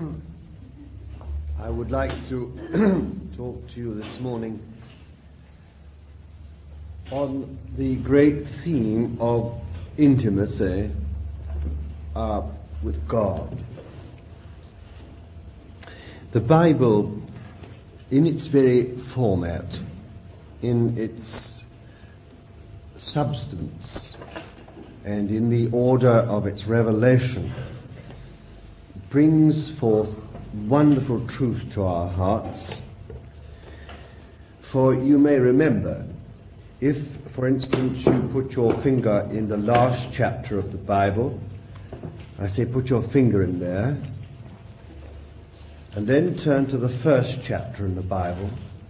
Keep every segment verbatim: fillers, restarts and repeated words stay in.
I would like to talk to you this morning on the great theme of intimacy uh, with God. The Bible, in its very format, in its substance, and in the order of its revelation, brings forth wonderful truth to our hearts. For you may remember, if, for instance, you put your finger in the last chapter of the Bible, I say put your finger in there, and then turn to the first chapter in the Bible,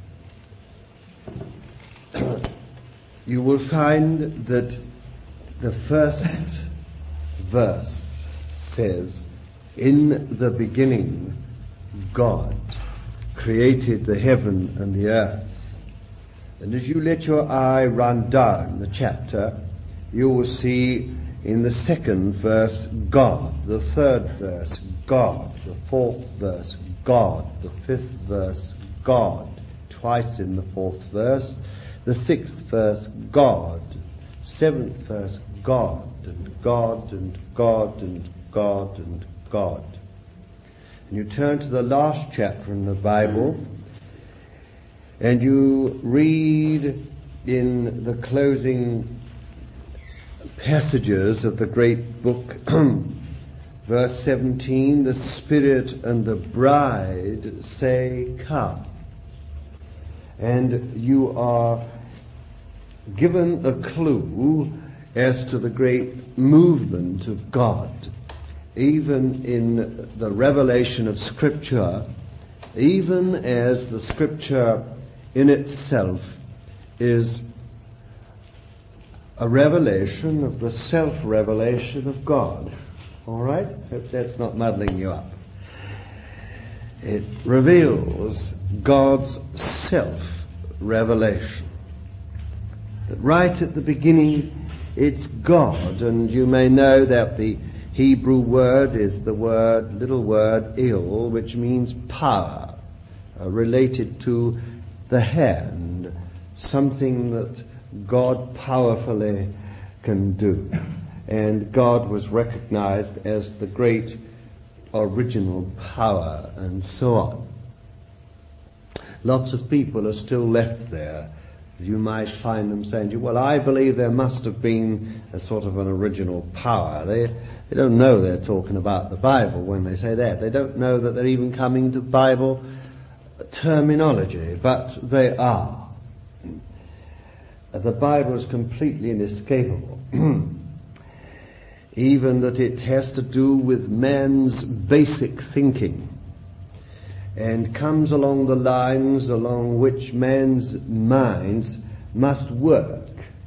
you will find that the first verse says, "In the beginning, God created the heaven and the earth." And as you let your eye run down the chapter, you will see in the second verse, God. The third verse, God. The fourth verse, God. The fifth verse, God. Twice in the fourth verse. The sixth verse, God. Seventh verse, God. And God and God and God and God. And you turn to the last chapter in the Bible, and you read in the closing passages of the great book, verse seventeen, "The Spirit and the bride say, come." And you are given a clue as to the great movement of God, even in the revelation of Scripture, even as the Scripture in itself is a revelation of the self-revelation of God. All right? Hope that's not muddling you up. It reveals God's self-revelation. That right at the beginning, it's God, and you may know that the Hebrew word is the word, little word, il, which means power, uh, related to the hand, something that God powerfully can do. And God was recognized as the great original power, and so on. Lots of people are still left there. You might find them saying to you, well, I believe there must have been a sort of an original power. They, they don't know they're talking about the Bible when they say that. They don't know that they're even coming to Bible terminology, but they are. The Bible is completely inescapable. Even that it has to do with man's basic thinking, and comes along the lines along which man's minds must work.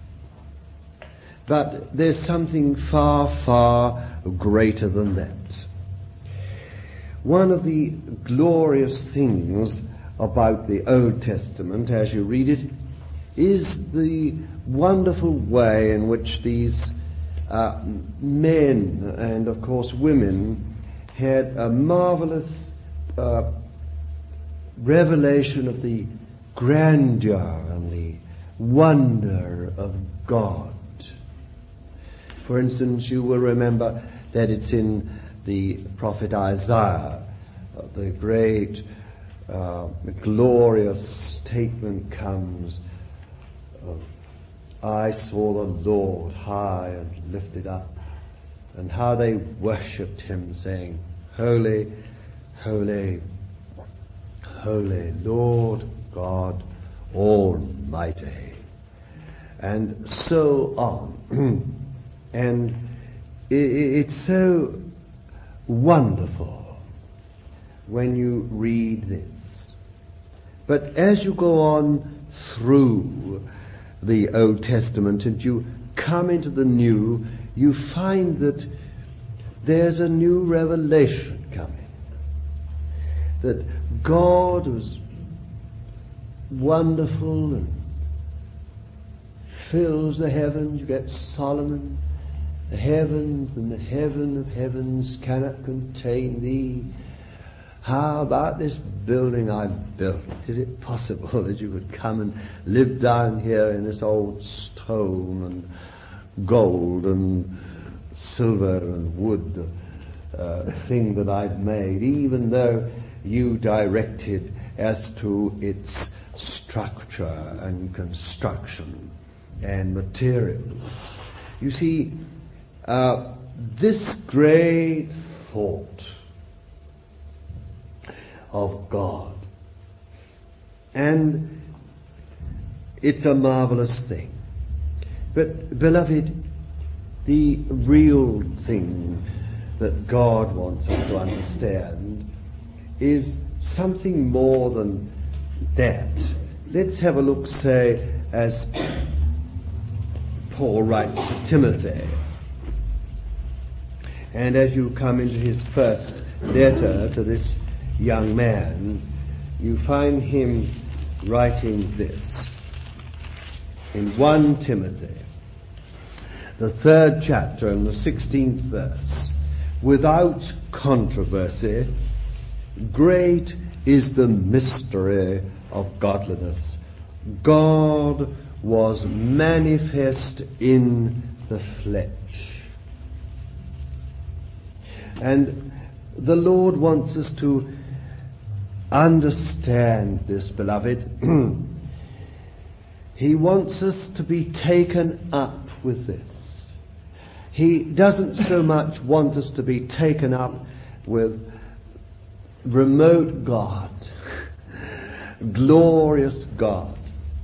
But there's something far, far greater than that. One of the glorious things about the Old Testament, as you read it, is the wonderful way in which these uh, men and, of course, women had a marvelous uh, revelation of the grandeur and the wonder of God. For instance, you will remember that it's in the prophet Isaiah, uh, the great, uh, glorious statement comes of, "I saw the Lord high and lifted up," and how they worshipped him, saying, "Holy, holy, holy, Lord God Almighty," and so on. And it's so wonderful when you read this. But as you go on through the Old Testament and you come into the New, you find that there's a new revelation coming. That God was wonderful and fills the heavens. You get Solomon. The heavens and the heaven of heavens cannot contain thee. how about this building I've built? Is it possible that you could come and live down here in this old stone and gold and silver and wood uh, thing that I've made, even though you directed as to its structure and construction and materials? You see, uh, this great thought of God, and it's a marvelous thing. But, beloved, the real thing that God wants us to understand is something more than that. Let's have a look, say, as Paul writes to Timothy. And as you come into his first letter to this young man, you find him writing this in First Timothy, the third chapter and the sixteenth verse. Without controversy, great is the mystery of godliness. God was manifest in the flesh. And the Lord wants us to understand this, beloved. He wants us to be taken up with this. He doesn't so much want us to be taken up with remote God, glorious God,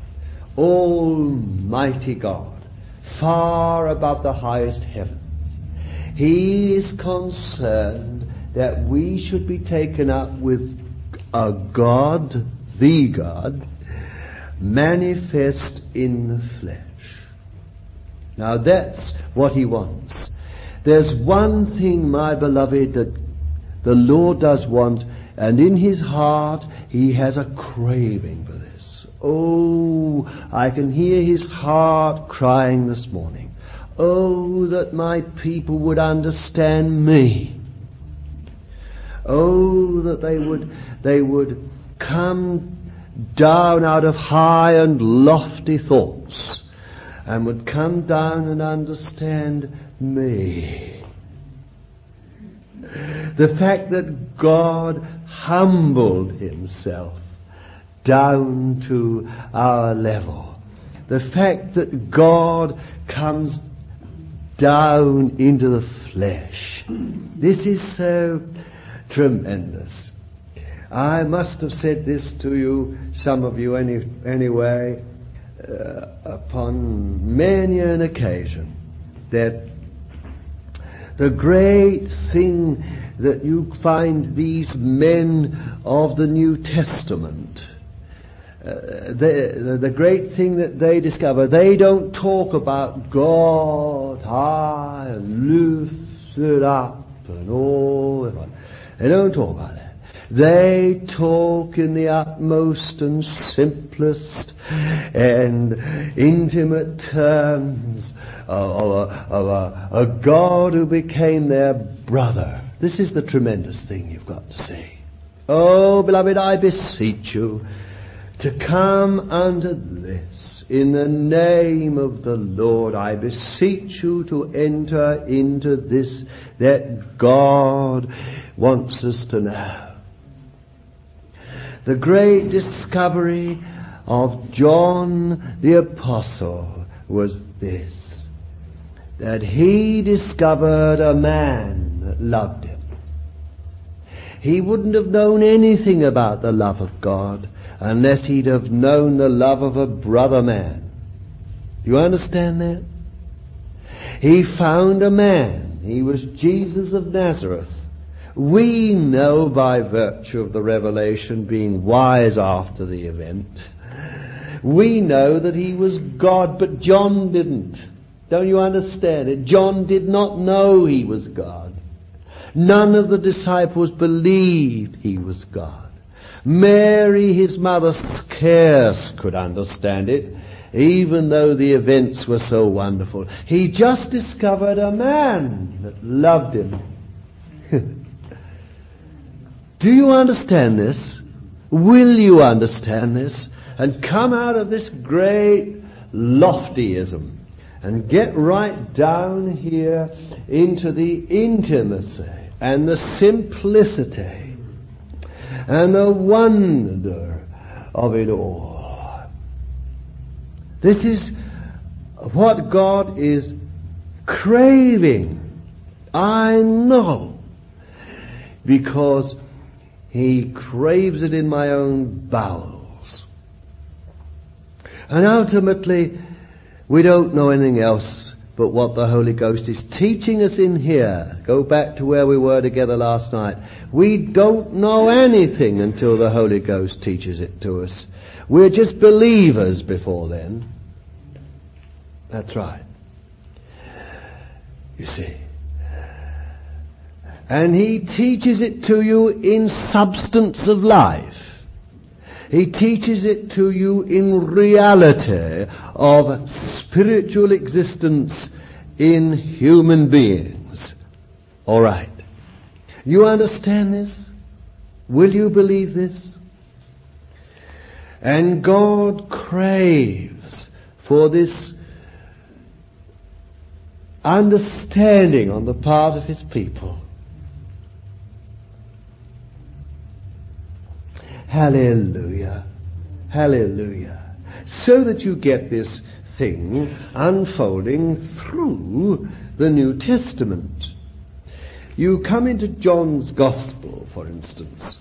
almighty God, far above the highest heavens. He is concerned that we should be taken up with a God, the God, manifest in the flesh. Now that's what he wants. There's one thing, my beloved, that the Lord does want, and in his heart he has a craving for this. Oh, I can hear his heart crying this morning. Oh, that my people would understand me. Oh, that they would, they would come down out of high and lofty thoughts and would come down and understand me. The fact that God humbled himself down to our level. The fact that God comes down into the flesh. This is so tremendous. I must have said this to you, some of you any, anyway, uh, upon many an occasion, that the great thing that you find these men of the New Testament, uh, the, the, the great thing that they discover, they don't talk about God high and lifted up and all that. They don't talk about that. They talk in the utmost and simplest and intimate terms of, of, a, of a, a God who became their brother. This is the tremendous thing you've got to see. Oh, beloved, I beseech you to come unto this. In the name of the Lord, I beseech you to enter into this that God wants us to know. The great discovery of John the Apostle was this, that he discovered a man that loved him. He wouldn't have known anything about the love of God unless he'd have known the love of a brother man. Do you understand that? He found a man. He was Jesus of Nazareth. We know by virtue of the revelation, being wise after the event, we know that he was God, but John didn't. Don't you understand it? John did not know he was God. None of the disciples believed he was God. Mary, his mother, scarce could understand it, even though the events were so wonderful. He just discovered a man that loved him. Do you understand this? Will you understand this? And come out of this great loftyism and get right down here into the intimacy and the simplicity and the wonder of it all. This is what God is craving. I know, because He craves it in my own bowels. And ultimately, we don't know anything else but what the Holy Ghost is teaching us in here. Go back to where we were together last night. We don't know anything until the Holy Ghost teaches it to us. We're just believers before then. That's right. You see. And He teaches it to you in substance of life. He teaches it to you in reality of spiritual existence in human beings. All right. You understand this? Will you believe this? And God craves for this understanding on the part of His people. Hallelujah. Hallelujah. So that you get this thing unfolding through the New Testament. You come into John's Gospel, for instance,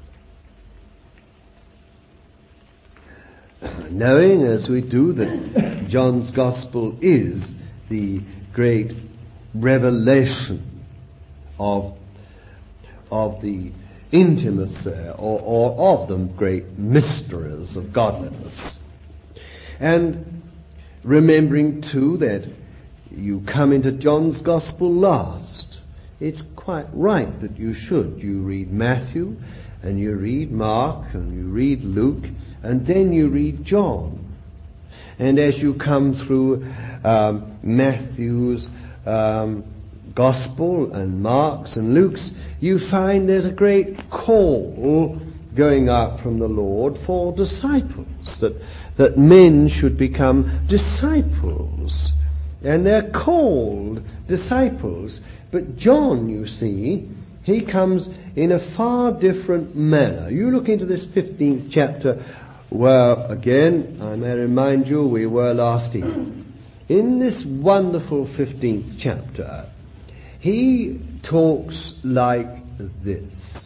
knowing as we do that John's Gospel is the great revelation of, of the intimacy or, or of the great mysteries of godliness. And remembering too that you come into John's Gospel last. It's quite right that you should. You read Matthew and you read Mark and you read Luke and then you read John. And as you come through um, Matthew's um, Gospel and Mark's and Luke's, you find there's a great call going up from the Lord for disciples, that that men should become disciples. And they're called disciples. But John, you see, he comes in a far different manner. You look into this fifteenth chapter where, again, I may remind you, we were last evening. In this wonderful fifteenth chapter, he talks like this.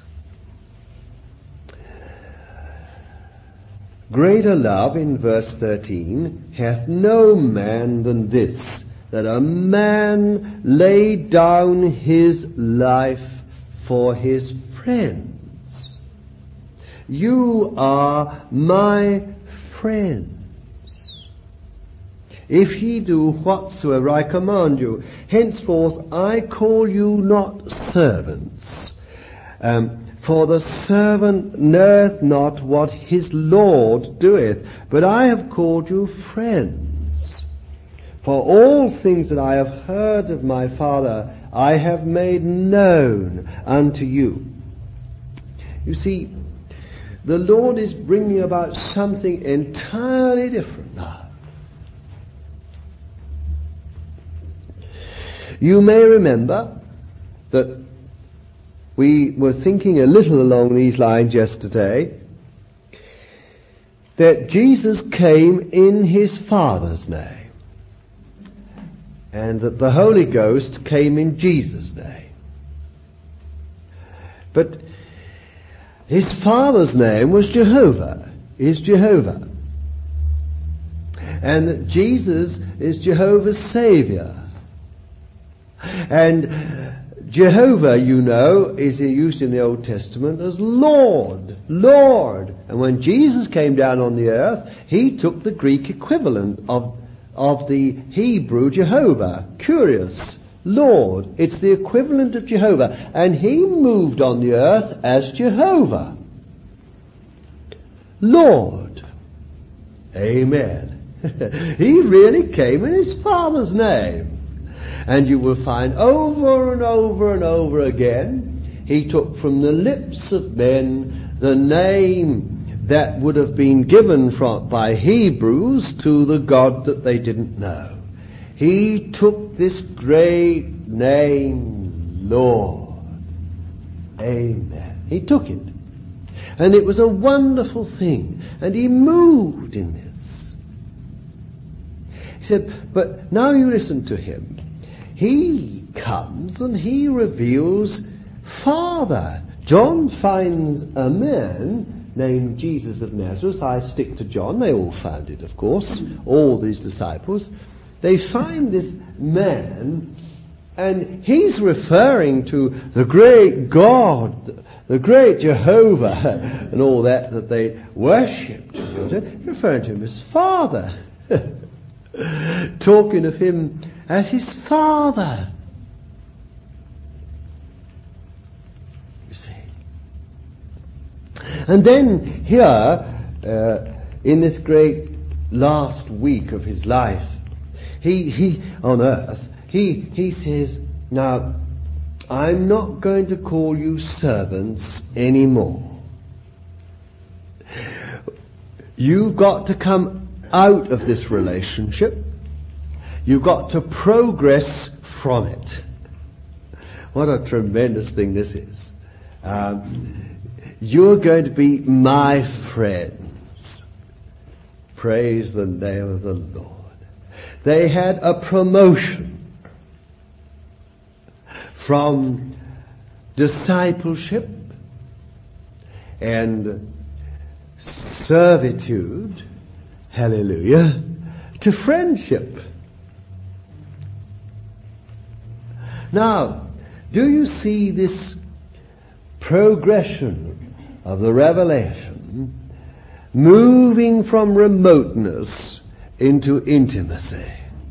Greater love, in verse thirteen, hath no man than this, that a man lay down his life for his friends. You are my friends, if ye do whatsoever I command you. Henceforth I call you not servants, um, for the servant knoweth not what his Lord doeth, but I have called you friends. For all things that I have heard of my Father I have made known unto you. You see, the Lord is bringing about something entirely different now. You may remember that we were thinking a little along these lines yesterday, that Jesus came in His Father's name, and that the Holy Ghost came in Jesus' name. But His Father's name was Jehovah, is Jehovah. And that Jesus is Jehovah's Savior. And Jehovah, you know, is used in the Old Testament as Lord, Lord. And when Jesus came down on the earth, He took the Greek equivalent of, of the Hebrew Jehovah, Kyrios, Lord. It's the equivalent of Jehovah. And He moved on the earth as Jehovah, Lord. Amen. He really came in His Father's name. And you will find over and over and over again He took from the lips of men the name that would have been given from, by Hebrews to the God that they didn't know. He took this great name, Lord. Amen. He took it. And it was a wonderful thing. And he moved in this. He said, but now you listen to him. He comes and he reveals Father. John finds a man named Jesus of Nazareth. I stick to John. They all found it, of course. All these disciples. They find this man, and he's referring to the great God, the great Jehovah, and all that that they worshipped. Referring to him as Father. Talking of him as his Father. You see. And then here, uh, in this great last week of his life, he, he, on earth, he, he says, now, I'm not going to call you servants anymore. You've got to come out of this relationship. You've got to progress from it. What a tremendous thing this is. Um, you're going to be my friends. Praise the name of the Lord. They had a promotion from discipleship and servitude, hallelujah, to friendship. Now, do you see this progression of the revelation moving from remoteness into intimacy,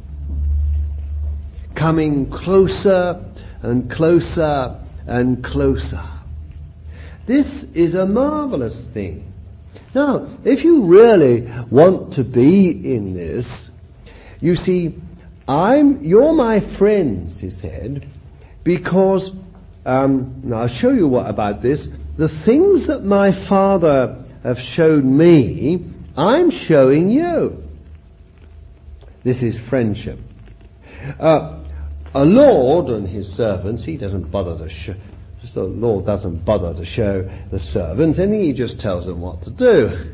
coming closer and closer and closer? This is a marvelous thing. Now, if you really want to be in this, you see, I'm, you're my friends, he said, because, um, now I'll show you what about this. The things that my Father have shown me, I'm showing you. This is friendship. Uh, a Lord and his servants, he doesn't bother to show, the Lord doesn't bother to show the servants, and he just tells them what to do.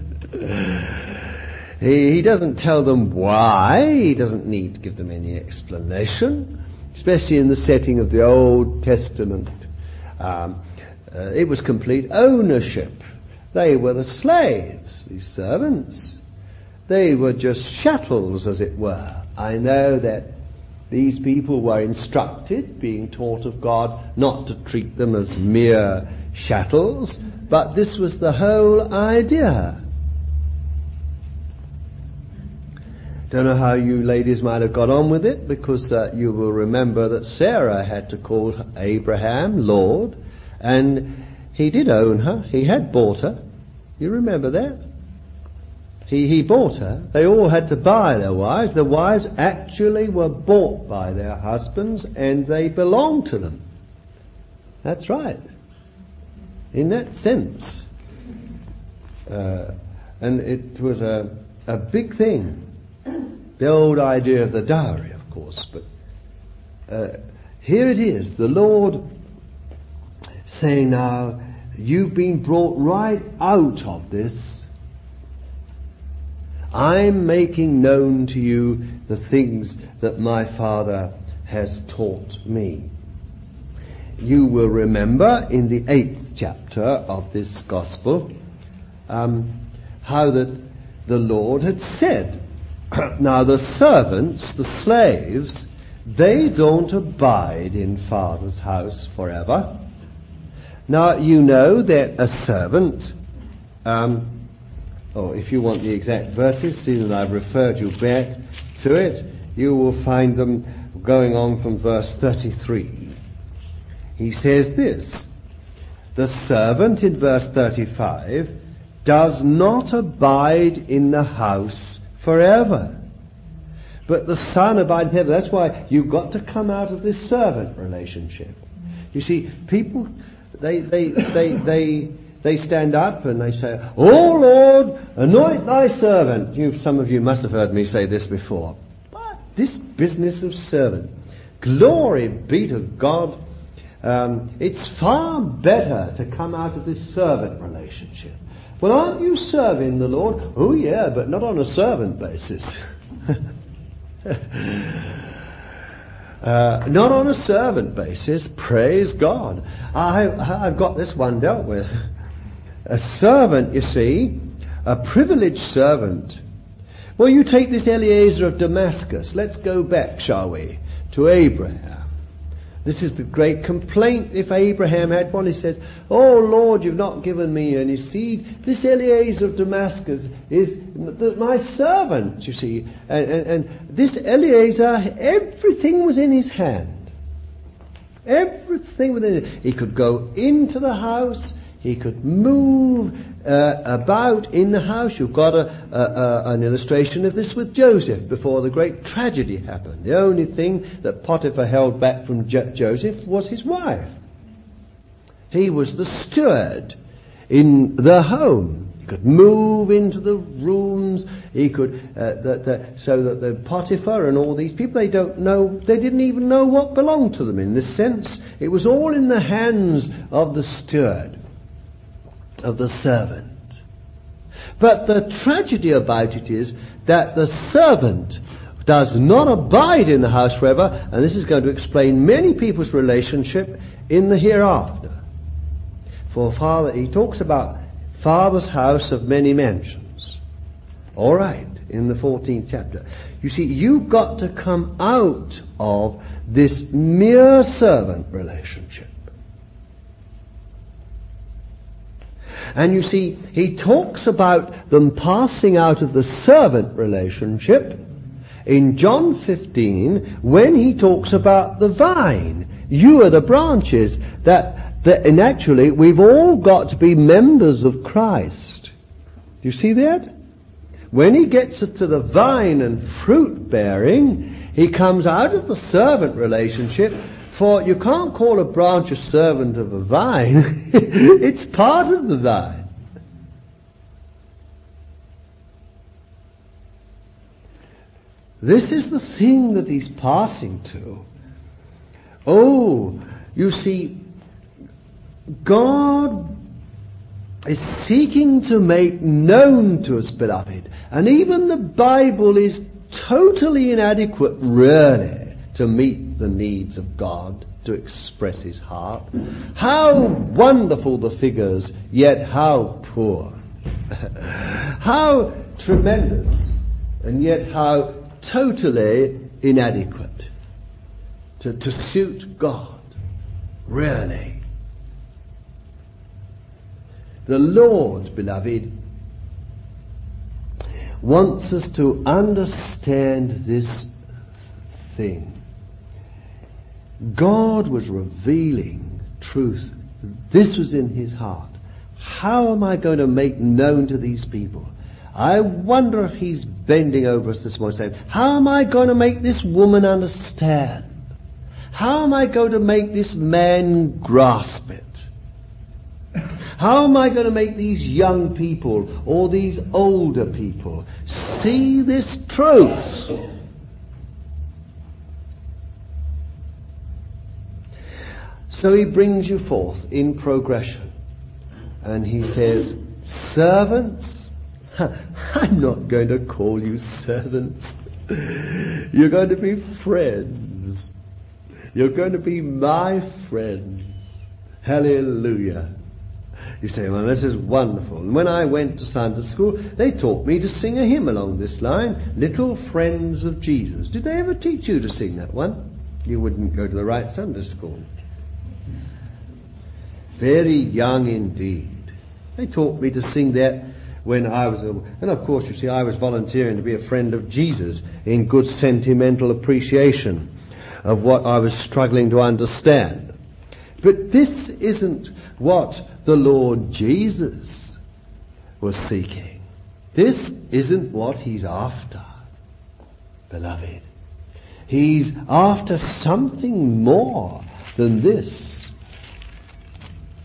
he, he doesn't tell them why. He doesn't need to give them any explanation, especially in the setting of the Old Testament. Um, uh, it was complete ownership. They were the slaves, these servants. They were just chattels, as it were. I know that these people were instructed, being taught of God, not to treat them as mere chattels, but this was the whole idea. Don't know how you ladies might have got on with it, because uh, you will remember that Sarah had to call Abraham Lord, and he did own her. He had bought her. You remember that? He, he bought her. They all had to buy their wives. The wives actually were bought by their husbands, and they belonged to them. That's right. In that sense. Uh, and it was a, a big thing. The old idea of the dowry, of course. But uh, here it is. The Lord saying, now, you've been brought right out of this. I'm making known to you the things that my Father has taught me. You will remember in the eighth chapter of this Gospel um, how that the Lord had said, now the servants, the slaves, they don't abide in Father's house forever. Now you know that a servant, um, Oh, if you want the exact verses, seeing that I've referred you back to it, you will find them going on from verse thirty-three. He says this, the servant in verse thirty-five does not abide in the house forever, but the Son abides in heaven. That's why you've got to come out of this servant relationship. You see, people They, they, they, they, they stand up and they say, "Oh Lord, anoint thy servant." You, some of you must have heard me say this before. But this business of servant, glory be to God. Um, it's far better to come out of this servant relationship. Well, aren't you serving the Lord? Oh yeah, but not on a servant basis. uh, not on a servant basis. Praise God. I, I've got this one dealt with. A servant, you see, a privileged servant. Well, you take this Eliezer of Damascus. Let's go back, shall we, to Abraham. This is the great complaint. If Abraham had one, he says, "Oh Lord, you've not given me any seed. This Eliezer of Damascus is my servant," you see. And, and, and this Eliezer, everything was in his hand. Everything within it. He could go into the house. He could move uh, about in the house. You've got a, a, a, an illustration of this with Joseph before the great tragedy happened. The only thing that Potiphar held back from Jo- Joseph was his wife. He was the steward in the home. He could move into the rooms. He could, uh, the, the, so that the Potiphar and all these people, they don't know, they didn't even know what belonged to them in this sense. It was all in the hands of the steward, of the servant. But the tragedy about it is that the servant does not abide in the house forever, and this is going to explain many people's relationship in the hereafter. For father, he talks about Father's house of many mansions. All right, in the fourteenth chapter. You see, you've got to come out of this mere servant relationship. And you see, he talks about them passing out of the servant relationship in John fifteen when he talks about the vine. You are the branches. That, that and actually we've all got to be members of Christ. Do you see that? When he gets to the vine and fruit bearing, he comes out of the servant relationship. For you can't call a branch a servant of a vine. It's part of the vine. This is the thing that he's passing to. Oh, you see, God is seeking to make known to us, beloved. And even the Bible is totally inadequate, really, to meet the needs of God, to express his heart. How wonderful the figures, yet how poor. How tremendous, and yet how totally inadequate to, to suit God. Really. The Lord, beloved, wants us to understand this thing. God was revealing truth. This was in his heart. How am I going to make known to these people? I wonder if he's bending over us this morning saying, how am I going to make this woman understand? How am I going to make this man grasp it? How am I going to make these young people or these older people see this truth? So he brings you forth in progression. And he says, servants, I'm not going to call you servants. You're going to be friends. You're going to be my friends. Hallelujah. You say, well, this is wonderful. And when I went to Sunday school, they taught me to sing a hymn along this line, Little Friends of Jesus. Did they ever teach you to sing that one? You wouldn't go to the right Sunday school. Very young indeed. They taught me to sing that when I was, a, and of course, you see, I was volunteering to be a friend of Jesus in good sentimental appreciation of what I was struggling to understand. But this isn't what the Lord Jesus was seeking. This isn't what he's after, beloved. He's after something more than this.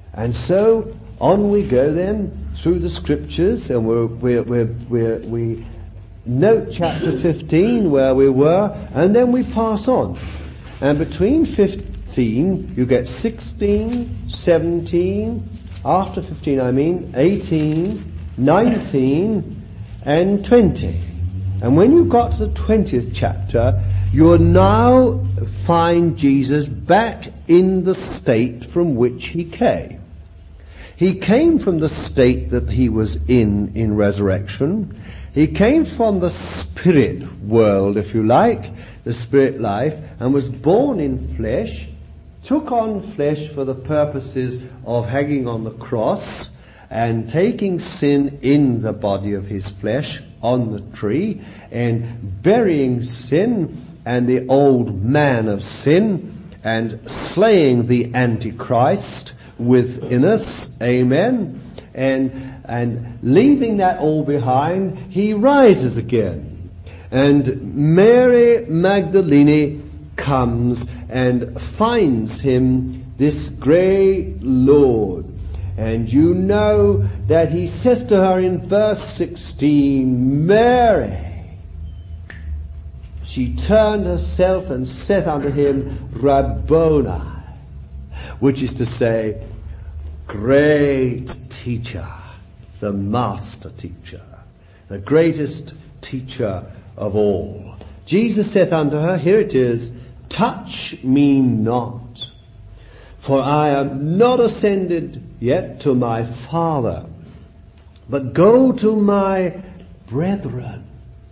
And so on we go then through the scriptures, and we're, we're, we're, we're, we note chapter fifteen where we were, and then we pass on. And between fifteen you get sixteen, seventeen, after fifteen I mean eighteen, nineteen and twenty. And when you got to the twentieth chapter, you'll now find Jesus back in the state from which he came. He came from the state that he was in in resurrection. He came from the spirit world, if you like, the spirit life, and was born in flesh, took on flesh for the purposes of hanging on the cross and taking sin in the body of his flesh on the tree and burying sin and the old man of sin and slaying the Antichrist within us, amen, and and leaving that all behind, he rises again. And Mary Magdalene comes and finds him, this great Lord. And you know that he says to her in verse sixteen, Mary. She turned herself and said unto him, Rabboni, which is to say, great teacher, the master teacher, the greatest teacher of all. Jesus saith unto her, here it is, touch me not, for I am not ascended yet to my Father, but go to my brethren,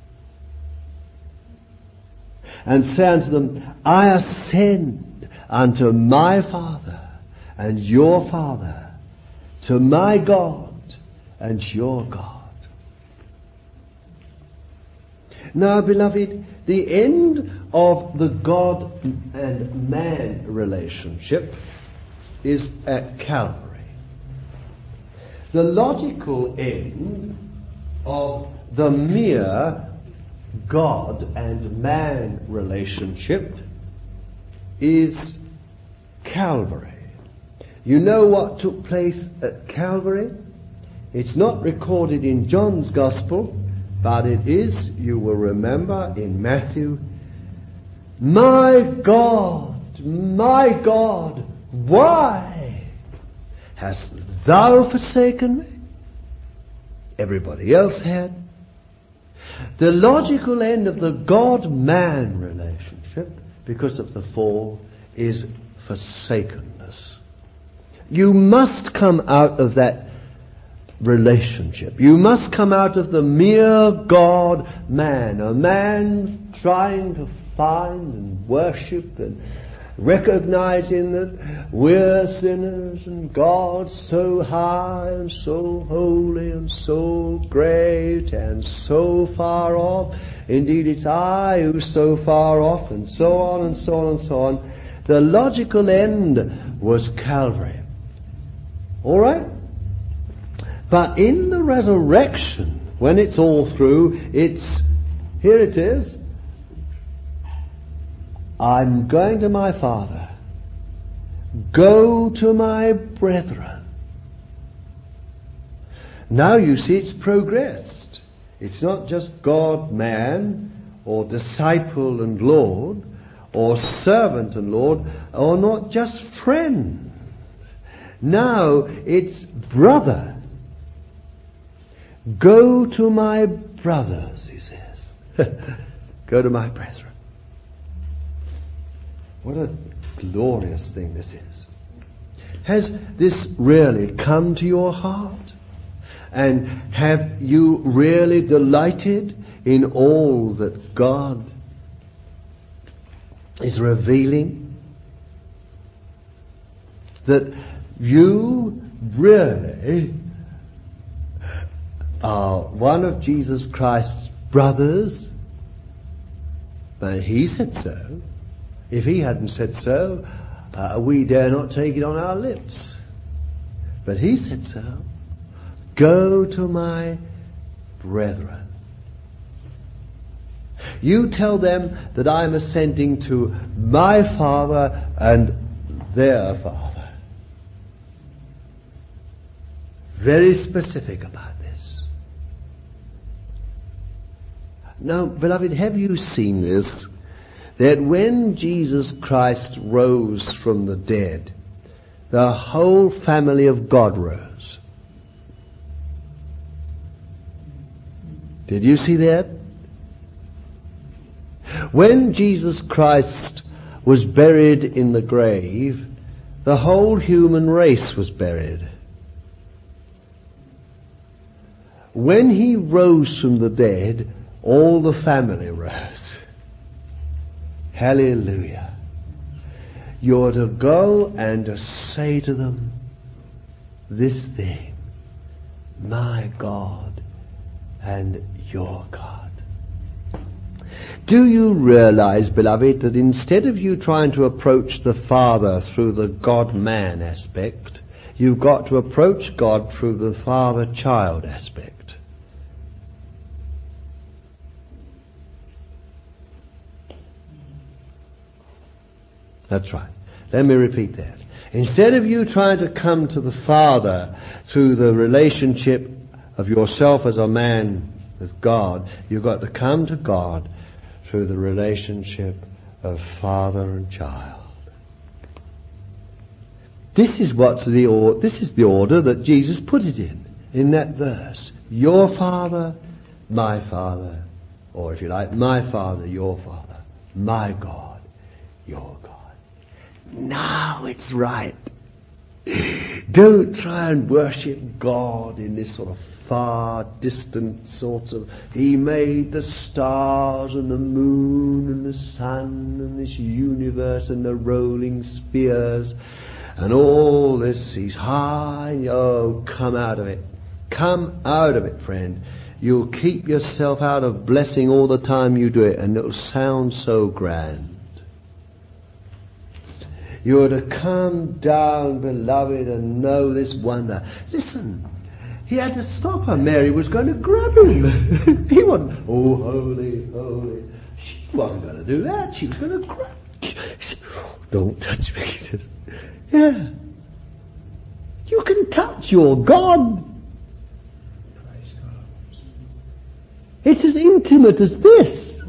and say unto them, I ascend unto my Father and your Father, to my God and your God. Now, beloved, the end of the God and man relationship is at Calvary. The logical end of the mere God and man relationship is Calvary. You know what took place at Calvary? It's not recorded in John's Gospel, but it is, you will remember, in Matthew. My God, my God, why hast thou forsaken me? Everybody else had. The logical end of the God-man relationship, because of the fall, is forsakenness. You must come out of that relationship. You must come out of the mere God-man, a man trying to find and worship and recognizing that we're sinners and God's so high and so holy and so great and so far off. Indeed, it's I who's so far off, and so on and so on and so on. The logical end was Calvary. All right? But in the resurrection, when it's all through, it's, here it is, I'm going to my Father. Go to my brethren. Now you see it's progressed. It's not just God, man, or disciple and Lord, or servant and Lord, or not just friend. Now it's brother. Go to my brothers, he says. Go to my brethren. What a glorious thing this is. Has this really come to your heart? And have you really delighted in all that God is revealing? That you really are one of Jesus Christ's brothers? But he said so. If he hadn't said so, uh, we dare not take it on our lips. But he said so. Go to my brethren. You tell them that I'm ascending to my Father and their Father. very specific about this. Now, beloved, have you seen this? That when Jesus Christ rose from the dead, the whole family of God rose. Did you see that? When Jesus Christ was buried in the grave, the whole human race was buried. When he rose from the dead, all the family rose. Hallelujah. You're to go and to say to them this thing, my God and your God. Do you realize, beloved, that instead of you trying to approach the Father through the God-man aspect, you've got to approach God through the Father-child aspect? That's right. Let me repeat that. Instead of you trying to come to the Father through the relationship of yourself as a man, as God, you've got to come to God through the relationship of father and child. This is what's the or- this is the order that Jesus put it in, in that verse. Your Father, my Father, or if you like, my Father, your Father, my God, your God. Now it's right. Don't try and worship God in this sort of far distant sorts of, He made the stars and the moon and the sun and this universe and the rolling spheres and all this. He's high. Oh, come out of it. Come out of it, friend. You'll keep yourself out of blessing all the time you do it, and it'll sound so grand. You're to come down, beloved, and know this wonder. Listen, he had to stop her. Mary was going to grab him. He wasn't, oh, holy, holy. She wasn't going to do that. She was going to grab him. Don't touch me, he says. Yeah. You can touch your God. It's as intimate as this.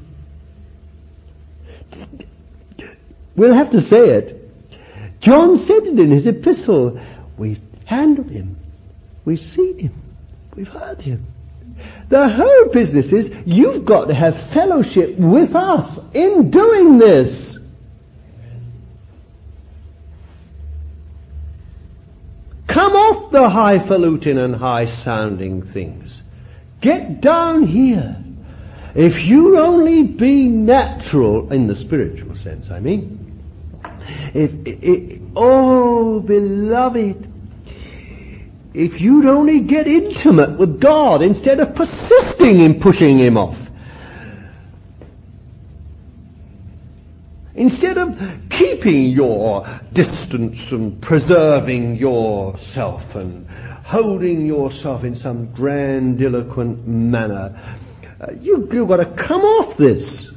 We'll have to say it. John said it in his epistle. We've handled him. We've seen him. We've heard him. The whole business is you've got to have fellowship with us in doing this. Come off the highfalutin and high-sounding things. Get down here. If you only be natural, in the spiritual sense, I mean. If, if, oh, beloved, if you'd only get intimate with God instead of persisting in pushing Him off. Instead of keeping your distance and preserving yourself and holding yourself in some grandiloquent manner, uh, you, you've got to come off this.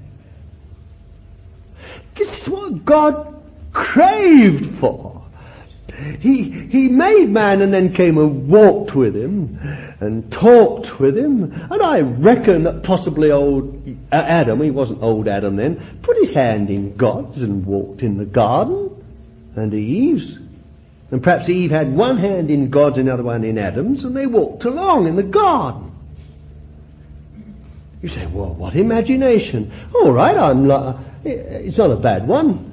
This is what God craved for. He, he made man and then came and walked with him and talked with him. And I reckon that possibly old Adam, he wasn't old Adam then, put his hand in God's and walked in the garden, and Eve's. And perhaps Eve had one hand in God's and the other one in Adam's, and they walked along in the garden. You say, well, what imagination. All right, I'm like, it's not a bad one.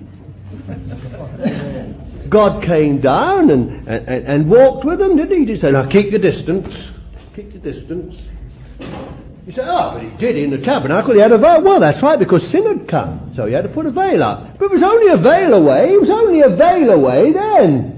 God came down and, and, and walked with them, didn't he? He said, now keep your distance. Keep your distance. You say, oh, but he did in the tabernacle. He had a veil. Well, that's right, because sin had come. So he had to put a veil up. But it was only a veil away. It was only a veil away then.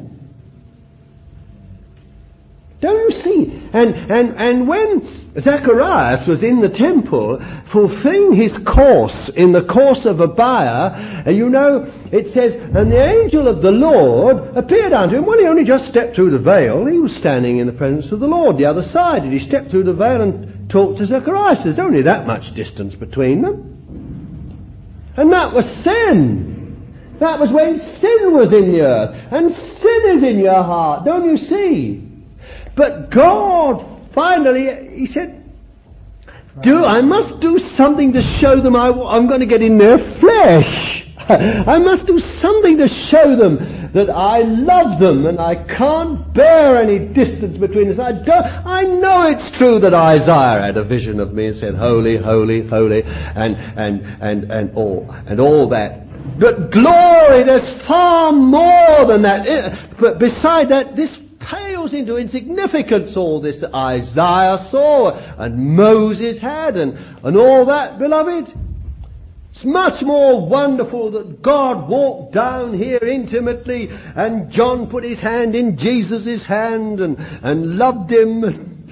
Don't you see? And, and, and when Zacharias was in the temple fulfilling his course in the course of Abia, and you know, it says, and the angel of the Lord appeared unto him. Well, he only just stepped through the veil. He was standing in the presence of the Lord. The other side, did he step through the veil and talk to Zacharias? There's only that much distance between them. And that was sin. That was when sin was in the earth. And sin is in your heart, don't you see? But God finally, he said, do, I must do something to show them I, I'm going to get in their flesh. I must do something to show them that I love them and I can't bear any distance between us. I don't, I know it's true that Isaiah had a vision of me and said, holy, holy, holy, and, and, and, and all, and all that. But glory, there's far more than that. But beside that, this pales into insignificance, all this that Isaiah saw and Moses had and, and all that, beloved. It's much more wonderful that God walked down here intimately and John put his hand in Jesus' hand and, and loved him.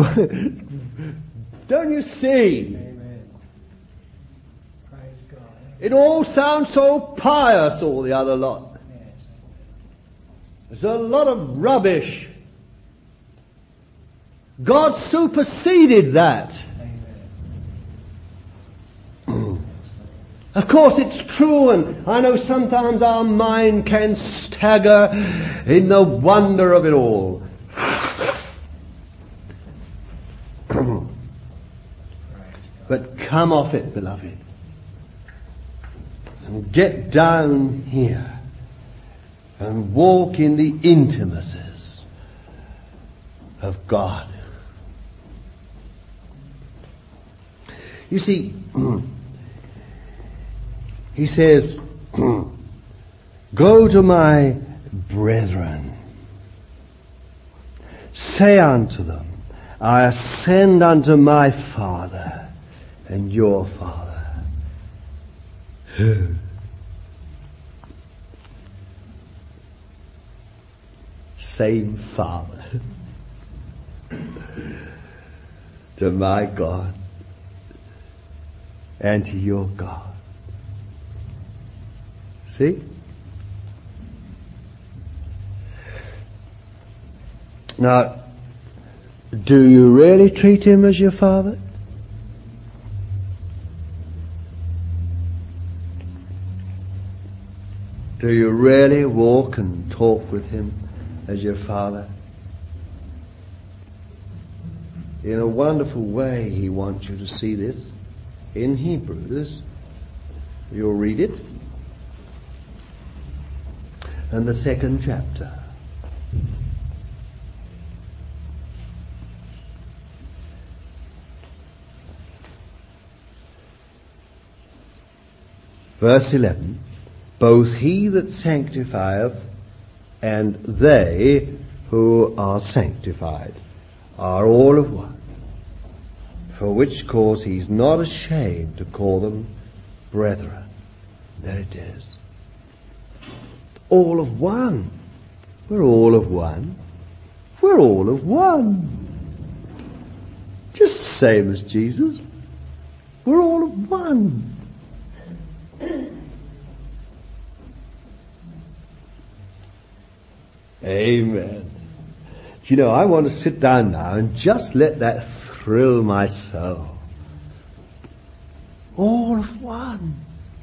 Don't you see? Amen. Praise God. It all sounds so pious, all the other lot. There's a lot of rubbish. God superseded that. Of course it's true, and I know sometimes our mind can stagger in the wonder of it all. But come off it, beloved, and get down here and walk in the intimacies of God. You see, he says, go to my brethren, say unto them, I ascend unto my Father and your Father. Same Father. To my God and to your God. See? Now, do you really treat him as your father? Do you really walk and talk with him as your father? In a wonderful way, he wants you to see this in Hebrews. You'll read it. And the second chapter. Verse eleven. Both he that sanctifieth and they who are sanctified are all of one. For which cause he's not ashamed to call them brethren. There it is. All of one. We're all of one. We're all of one. Just the same as Jesus. We're all of one. Amen. You know, I want to sit down now and just let that thrill my soul. All of one.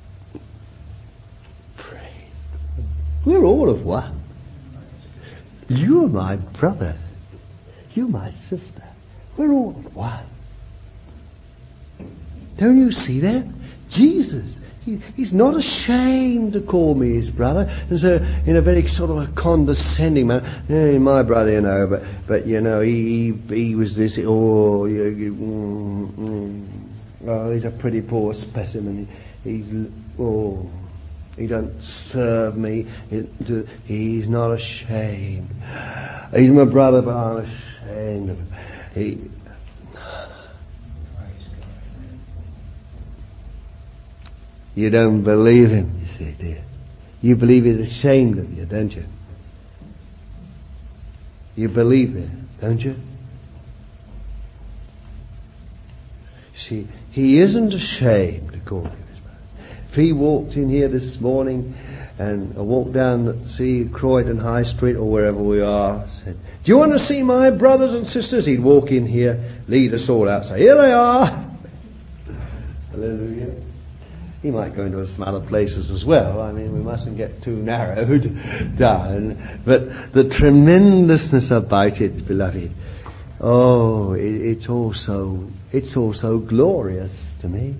Praise God. We're all of one. You're my brother. You're my sister. We're all of one. Don't you see that? Jesus, he, he's not ashamed to call me his brother. And so, in a very sort of a condescending manner, hey, my brother, you know, but, but you know, he, he, he was this, oh, you, you, mm, mm, oh, he's a pretty poor specimen. He's, oh, he don't serve me. He, he's not ashamed. He's my brother, but I'm ashamed of him. He, You don't believe him, you see, dear. You believe he's ashamed of you, don't you? You believe it, don't you? See, he isn't ashamed to call you his brother. If he walked in here this morning and walked down, see, Croydon High Street or wherever we are, said, do you want to see my brothers and sisters? He'd walk in here, lead us all out, say, here they are. Hallelujah. He might go into some other places as well. I mean, we mustn't get too narrowed down. But the tremendousness about it, beloved, oh, it, it's also, it's also glorious to me.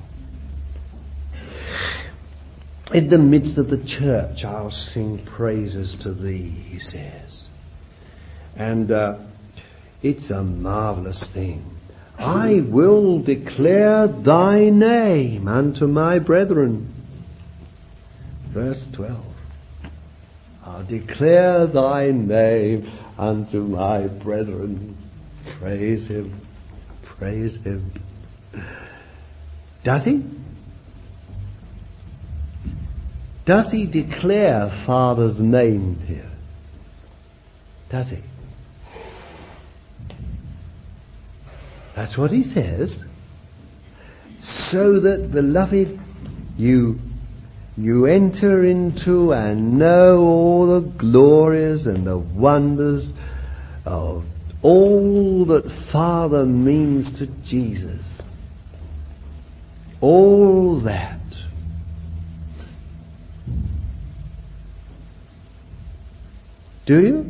In the midst of the church, I'll sing praises to thee, he says. And uh, it's a marvelous thing. I will declare thy name unto my brethren. Verse twelve. I'll declare thy name unto my brethren. Praise him. Praise him. Does he? Does he declare Father's name here? Does he? That's what he says. So that, beloved, you you enter into and know all the glories and the wonders of all that Father means to Jesus. All that. Do you?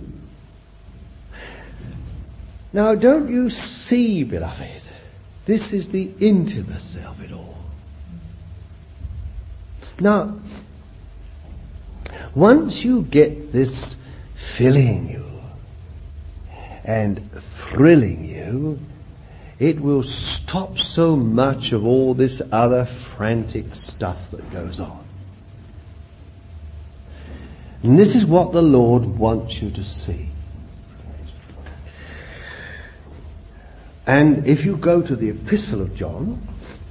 Now, don't you see, beloved, this is the intimacy of it all. Now, once you get this filling you and thrilling you, it will stop so much of all this other frantic stuff that goes on. And this is what the Lord wants you to see. And if you go to the Epistle of John,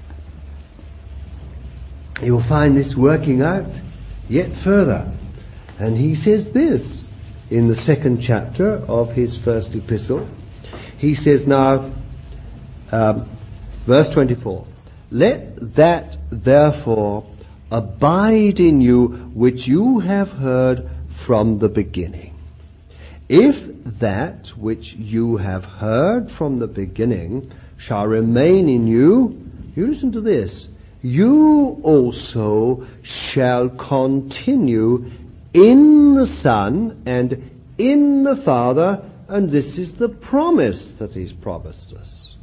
you'll find this working out yet further. And he says this in the second chapter of his first epistle. He says now, um, verse twenty-four, let that therefore abide in you which you have heard from the beginning. If that which you have heard from the beginning shall remain in you, you listen to this, you also shall continue in the Son and in the Father, and this is the promise that he's promised us.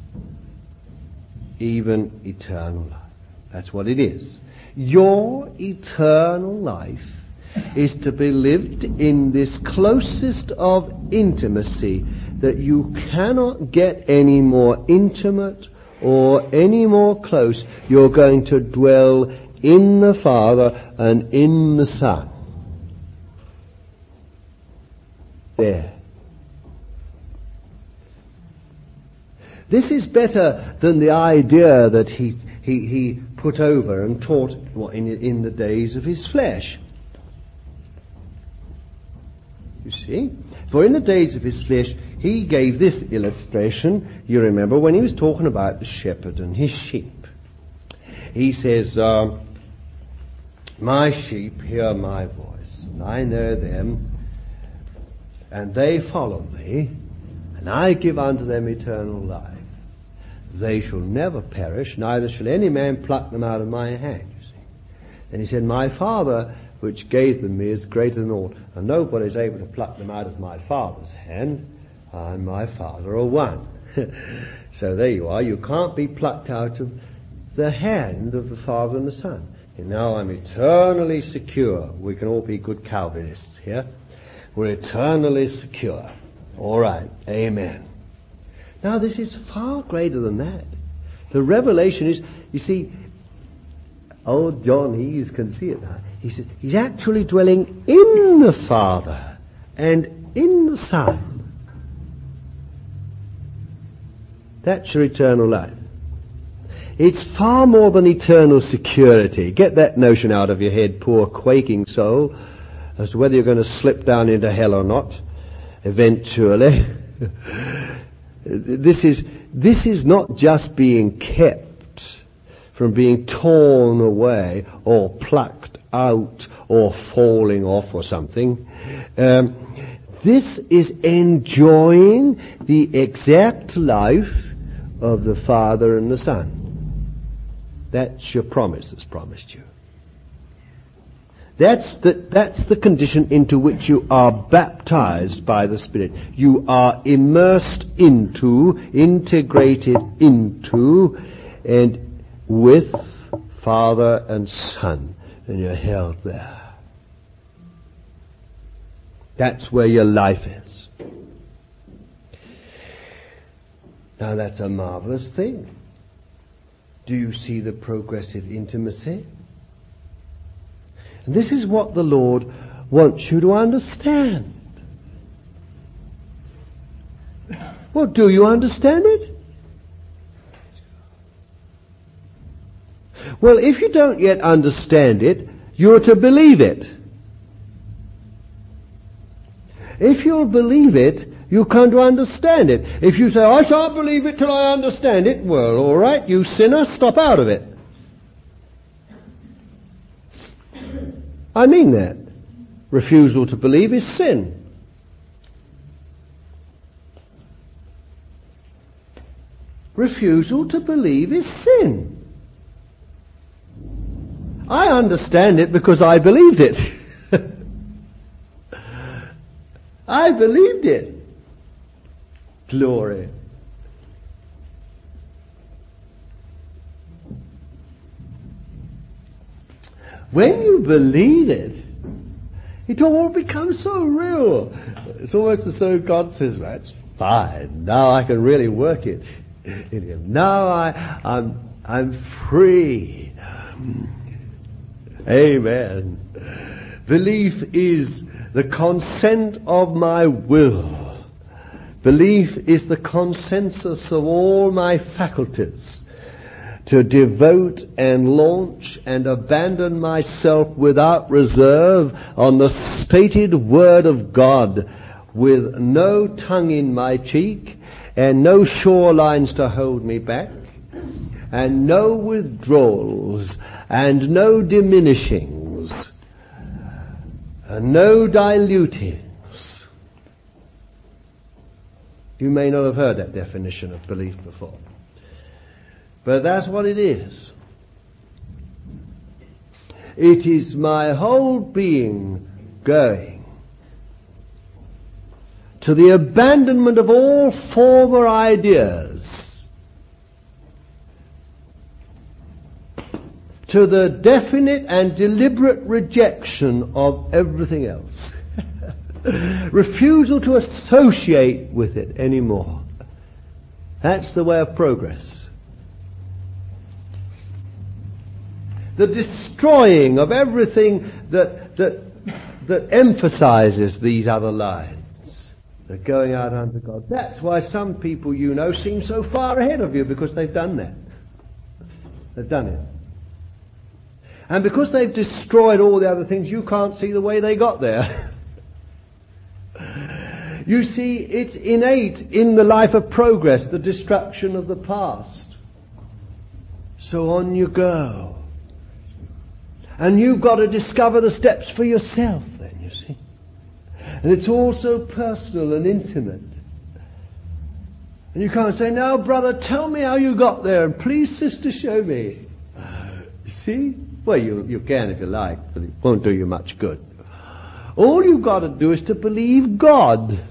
Even eternal life. That's what it is. Your eternal life is to be lived in this closest of intimacy that you cannot get any more intimate or any more close. You're going to dwell in the Father and in the Son. There. This is better than the idea that he he, he put over and taught what, in, in the days of his flesh. You see? For in the days of his flesh, he gave this illustration, you remember, when he was talking about the shepherd and his sheep. He says, uh, my sheep hear my voice, and I know them, and they follow me, and I give unto them eternal life. They shall never perish, neither shall any man pluck them out of my hand, you see. And he said, my Father which gave them me is greater than all, and nobody is able to pluck them out of my Father's hand. I and my Father are one. So there you are. You can't be plucked out of the hand of the Father and the Son. And now I'm eternally secure. We can all be good Calvinists here. We're eternally secure. All right. Amen. Now this is far greater than that. The revelation is, you see, old John Hees can see it now. He said he's actually dwelling in the Father and in the Son. That's your eternal life. It's far more than eternal security. Get that notion out of your head, poor quaking soul, as to whether you're going to slip down into hell or not, eventually. This is, this is not just being kept from being torn away or plucked out or falling off or something. Um, this is enjoying the exact life of the Father and the Son. That's your promise that's promised you. That's the, that's the condition into which you are baptized by the Spirit. You are immersed into, integrated into, and with Father and Son. And you're held there. That's where your life is. Now that's a marvelous thing. Do you see the progressive intimacy? And this is what the Lord wants you to understand. Well, do you understand it? Well, if you don't yet understand it, you're to believe it. If you'll believe it, you come to understand it. If you say, I shan't believe it till I understand it, well, all right, you sinner, stop out of it. I mean that. Refusal to believe is sin. Refusal to believe is sin. I understand it because I believed it. I believed it. Glory. When you believe it, it all becomes so real. It's almost as though God says, that's fine. Now I can really work it in Him. Now I, I'm, I'm free. Amen. Belief is the consent of my will. Belief is the consensus of all my faculties to devote and launch and abandon myself without reserve on the stated word of God, with no tongue in my cheek and no shorelines to hold me back, and no withdrawals and no diminishings and no dilutings. You may not have heard that definition of belief before, but that's what it is. It is my whole being going to the abandonment of all former ideas, to the definite and deliberate rejection of everything else. Refusal to associate with it anymore. That's the way of progress. The destroying of everything that that that emphasizes these other lines. The going out unto God. That's why some people you know seem so far ahead of you, because they've done that. They've done it. And because they've destroyed all the other things, you can't see the way they got there. You see, it's innate in the life of progress, the destruction of the past. So on you go. And you've got to discover the steps for yourself then, you see. And it's all so personal and intimate. And you can't say, now brother, tell me how you got there, and please sister, show me. You see? Well, you, you can if you like, but it won't do you much good. All you've got to do is to believe God.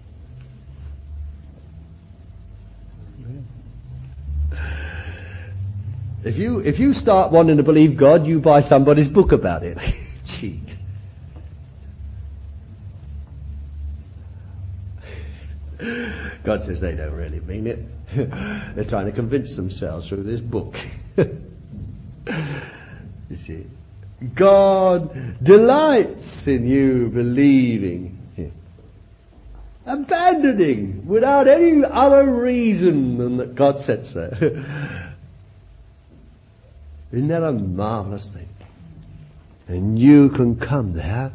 If you if you start wanting to believe God, you buy somebody's book about it. Cheek. God says they don't really mean it. They're trying to convince themselves through this book. You see, God delights in you believing Him, abandoning without any other reason than that God said so. Isn't that a marvelous thing? And you can come there,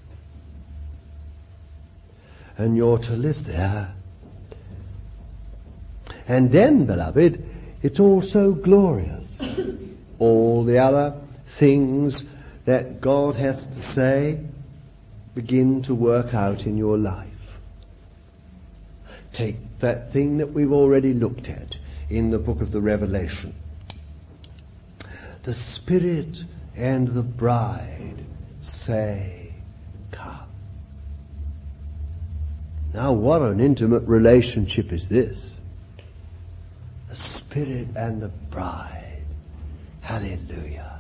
and you're to live there. And then, beloved, it's also glorious. All the other things that God has to say begin to work out in your life. Take that thing that we've already looked at in the book of the Revelation. The Spirit and the bride say, come. Now what an intimate relationship is this? The Spirit and the bride. Hallelujah.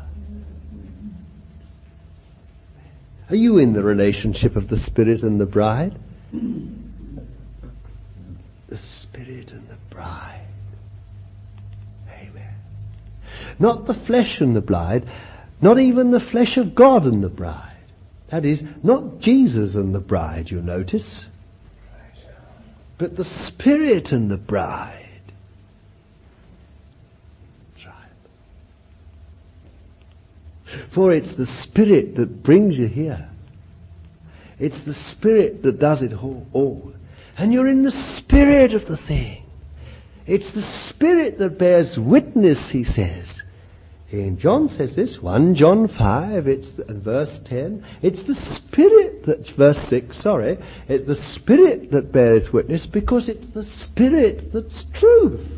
Are you in the relationship of the Spirit and the bride? The Spirit and the bride. Amen. Not the flesh and the bride, not even the flesh of God and the bride. That is, not Jesus and the bride, you notice, but the Spirit and the bride. That's right. For it's the Spirit that brings you here. It's the Spirit that does it all. And you're in the spirit of the thing. It's the Spirit that bears witness, he says. And John says this, First John five, it's verse ten. It's the Spirit that's, verse six, sorry. It's the Spirit that bears witness because it's the Spirit that's truth.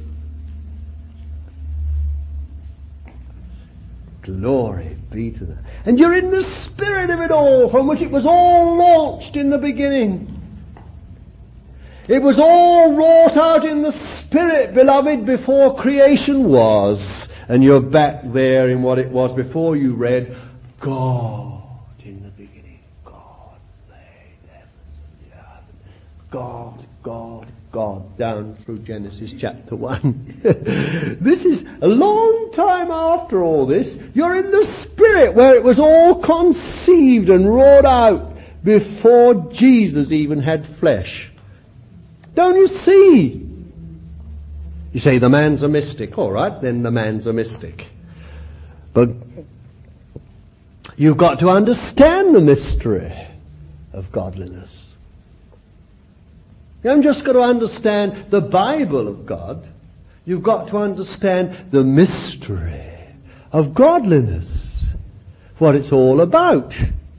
Glory be to that. And you're in the spirit of it all, from which it was all launched in the beginning. It was all wrought out in the Spirit, beloved, before creation was. And you're back there in what it was before you read, God in the beginning. God made the heavens and the earth. God, God, God, down through Genesis chapter one. This is a long time after all this. You're in the Spirit where it was all conceived and wrought out before Jesus even had flesh. Don't you see? You say the man's a mystic. All right, then the man's a mystic. But you've got to understand the mystery of godliness. You haven't just got to understand the Bible of God. You've got to understand the mystery of godliness. What it's all about.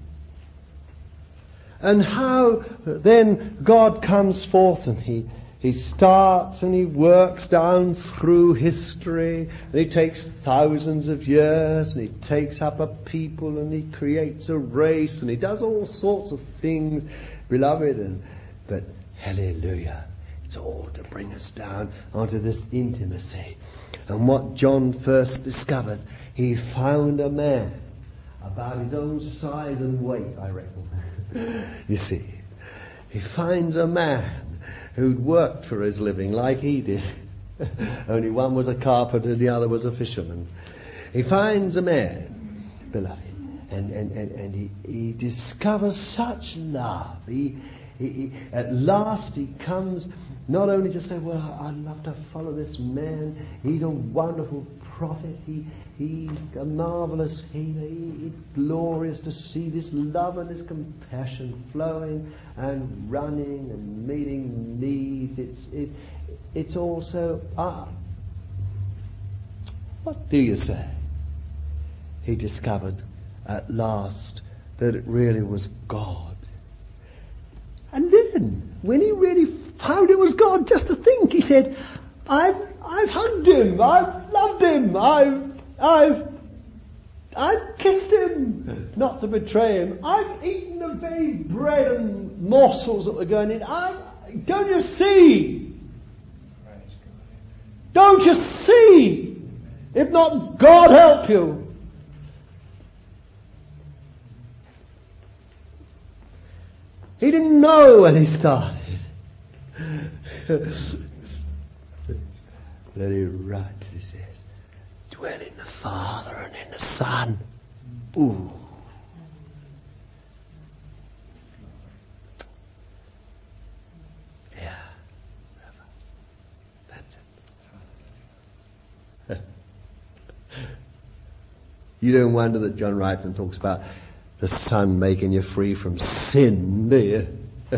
And how then God comes forth and he He starts and he works down through history, and he takes thousands of years, and he takes up a people, and he creates a race, and he does all sorts of things, beloved. And but hallelujah, it's all to bring us down onto this intimacy. And what John first discovers, he found a man about his own size and weight, I reckon. You see, he finds a man who'd worked for his living like he did. Only one was a carpenter and the other was a fisherman. He finds a man, beloved, and, and, and, and he, he discovers such love. He, he, he, at last he comes not only to say, well, I'd love to follow this man. He's a wonderful prophet. He, he's a marvelous healer. He, it's glorious to see this love and this compassion flowing and running and meeting needs. It's it, it's also ah. What do you say? He discovered at last that it really was God. And then, when he really found it was God, just to think, he said, I've, I've hugged him, I've loved him, I've, I've, I've kissed him, not to betray him, I've eaten the very bread and morsels that were going in, I, don't you see? Don't you see? If not, God help you. He didn't know when he started. Then he writes, he says, dwell in the Father and in the Son. Ooh. Yeah. That's it. You don't wonder that John writes and talks about the Son making you free from sin, do you?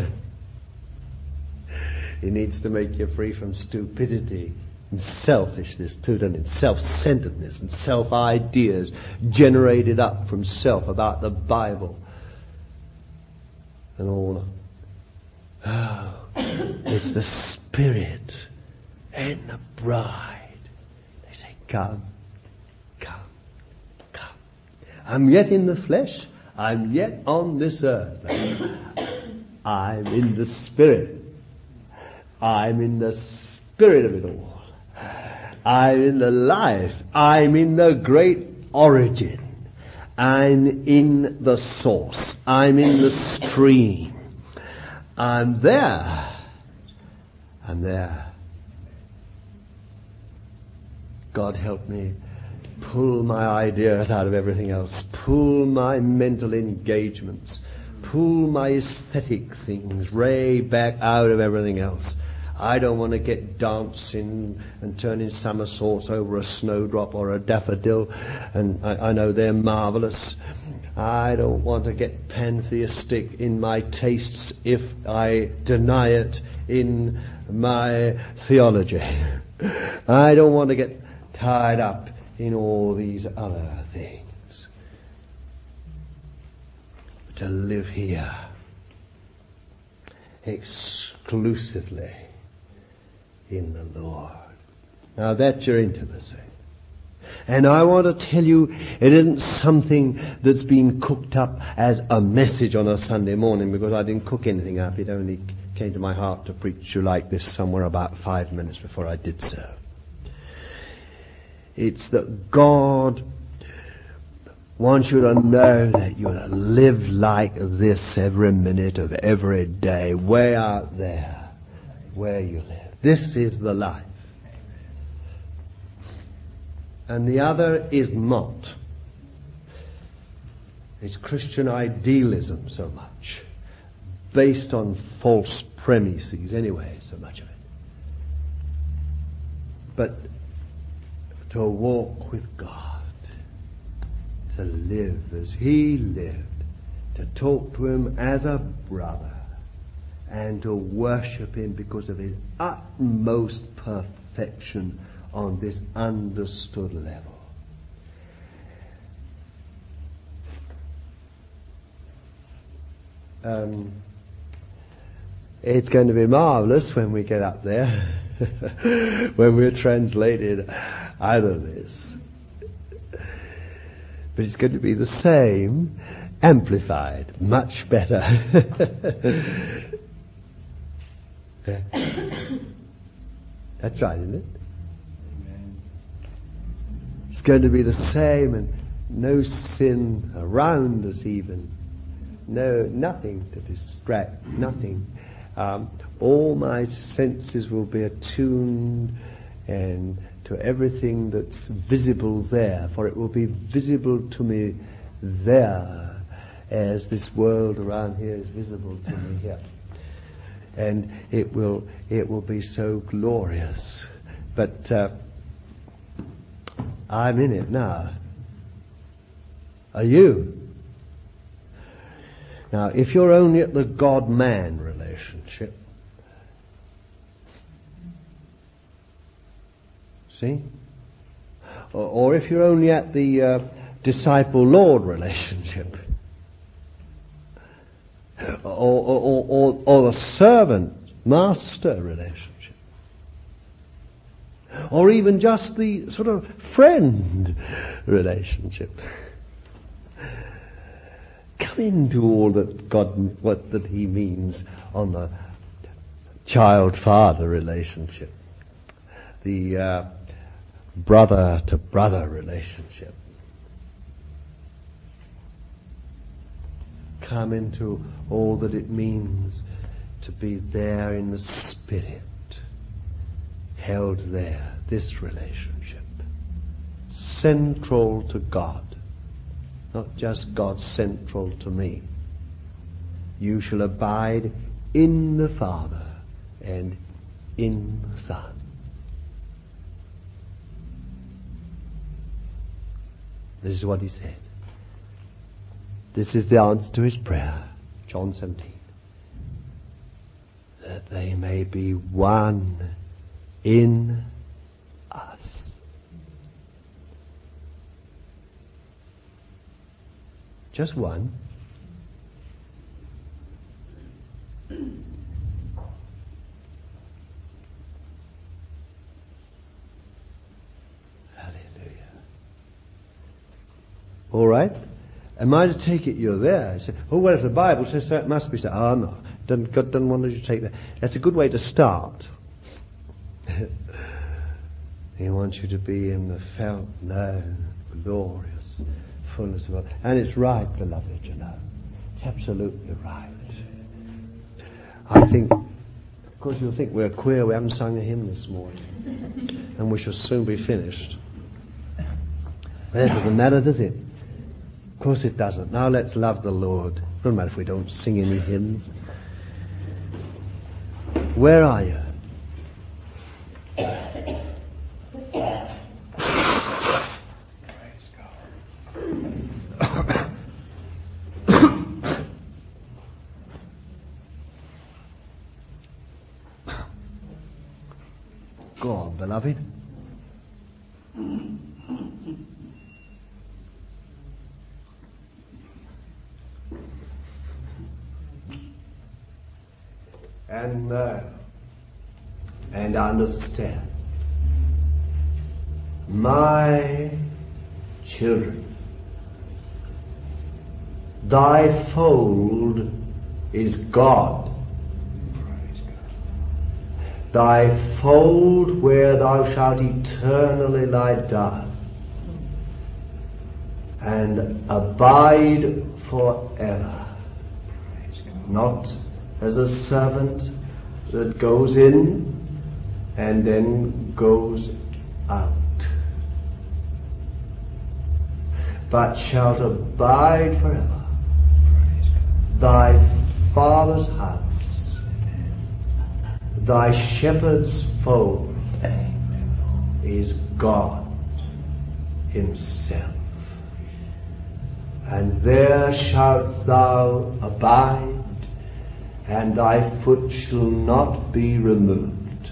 He needs to make you free from stupidity and selfishness too, and self-centeredness and self-ideas generated up from self about the Bible and all. Oh, it's the Spirit and the bride. They say, come, come, I'm yet in the flesh. I'm yet on this earth. I'm in the Spirit. I'm in the Spirit of it all. I'm in the life. I'm in the great origin. I'm in the source. I'm in the stream. I'm there. I'm there. God help me pull my ideas out of everything else. Pull my mental engagements. Pull my aesthetic things way back out of everything else. I don't want to get dancing and turning somersaults over a snowdrop or a daffodil, and I, I know they're marvelous. I don't want to get pantheistic in my tastes if I deny it in my theology. I don't want to get tied up in all these other things. To live here exclusively in the Lord. Now that's your intimacy. And I want to tell you, it isn't something that's been cooked up as a message on a Sunday morning, because I didn't cook anything up. It only came to my heart to preach you like this somewhere about five minutes before I did so. It's that God wants you to know that you're to live like this every minute of every day, way out there, where you live. This is the life. And the other is not. It's Christian idealism so much, based on false premises anyway, so much of it. But to walk with God, to live as He lived, to talk to Him as a brother, and to worship Him because of His utmost perfection on this understood level. Um, it's going to be marvelous when we get up there, when we're translated out of this. But it's going to be the same, amplified, much better. That's right, isn't it? It's going to be the same, and no sin around us even. No, nothing to distract, nothing. Um, all my senses will be attuned and to everything that's visible there, for it will be visible to me there as this world around here is visible to me here. And it will, it will be so glorious. But uh, I'm in it now. Are you? Now, if you're only at the God-man relationship, see? Or, or if you're only at the uh, disciple-Lord relationship, or, or, or, or, or the servant-master relationship, or even just the sort of friend relationship, come into all that God, what that He means on the child-father relationship, the uh, brother-to-brother relationship. Come into all that it means to be there in the Spirit, held there, this relationship, central to God. Not just God central to me. You shall abide in the Father and in the Son. This is what He said. This is the answer to His prayer, John seventeen. That they may be one in us. Just one. Hallelujah. All right? Am I to take it you're there? I say, oh, well, if the Bible says so, it must be so. Oh, no. Doesn't, God doesn't want you to take that. That's a good way to start. He wants you to be in the felt, known, glorious fullness of God. And it's right, beloved, you know. It's absolutely right. I think, of course you'll think we're queer, we haven't sung a hymn this morning. And we shall soon be finished. But that doesn't matter, does it? Of course it doesn't. Now let's love the Lord. It doesn't matter if we don't sing any hymns. Where are you? Go on, beloved. And know and understand, my children, thy fold is God. Thy fold where thou shalt eternally lie down and abide forever, not as a servant that goes in and then goes out, but shalt abide forever. Thy Father's house, thy shepherd's fold is God himself, and there shalt thou abide, and thy foot shall not be removed.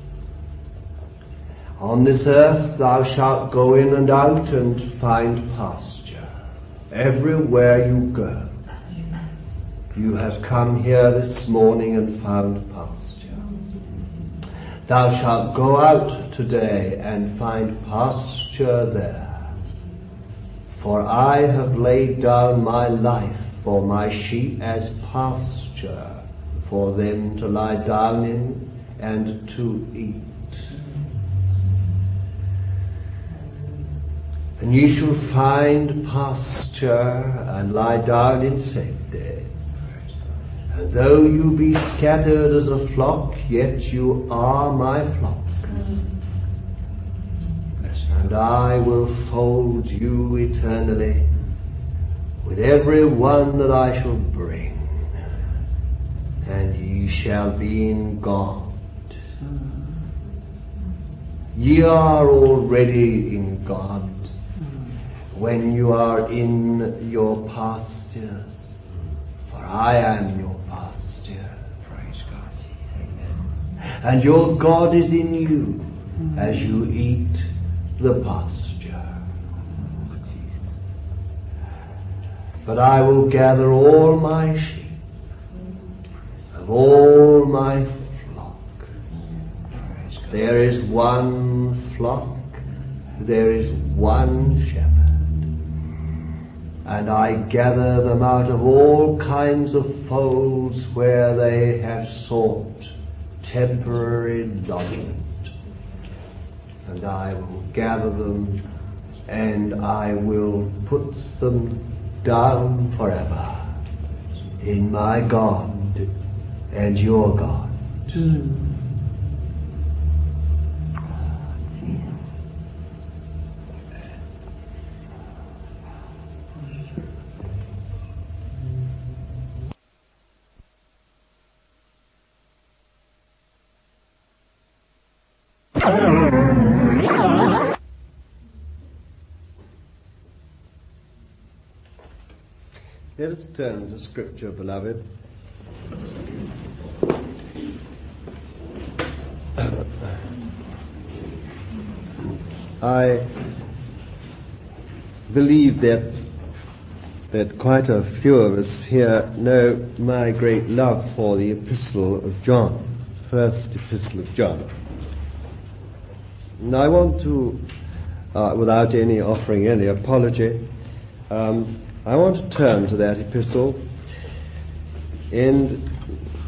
On this earth thou shalt go in and out and find pasture. Everywhere you go. You have come here this morning and found pasture. Thou shalt go out today and find pasture there. For I have laid down my life for my sheep as pasture, for them to lie down in and to eat. And ye shall find pasture and lie down in safety. And though you be scattered as a flock, yet you are my flock. And I will fold you eternally with every one that I shall bring. And ye shall be in God. Ye are already in God when you are in your pastures, for I am your pasture. Praise God. Amen. And your God is in you as you eat the pasture. But I will gather all my sheep, of all my flock. There is one flock, there is one shepherd. And I gather them out of all kinds of folds where they have sought temporary lodgment. And I will gather them and I will put them down forever in my God and your God. Mm. Let us turn to Scripture, beloved. I believe that that quite a few of us here know my great love for the Epistle of John, first Epistle of John. And I want to, uh, without any offering any apology, um, I want to turn to that epistle and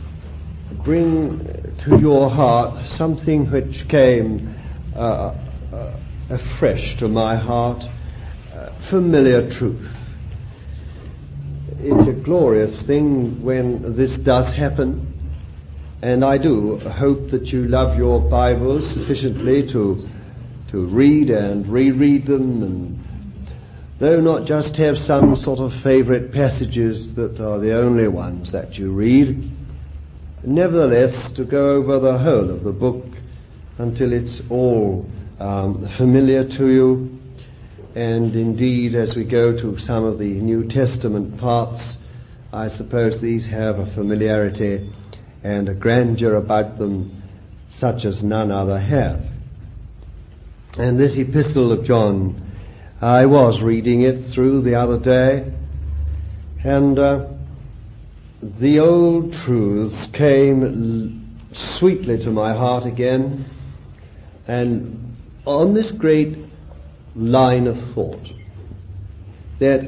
bring to your heart something which came uh, uh, afresh to my heart, uh, familiar truth. It's a glorious thing when this does happen, and I do hope that you love your Bibles sufficiently to to read and reread them, and though not just have some sort of favourite passages that are the only ones that you read, nevertheless to go over the whole of the book until it's all um, familiar to you. And indeed, as we go to some of the New Testament parts, I suppose these have a familiarity and a grandeur about them such as none other have. And this epistle of John, I was reading it through the other day, and uh, the old truths came l- sweetly to my heart again, and on this great line of thought that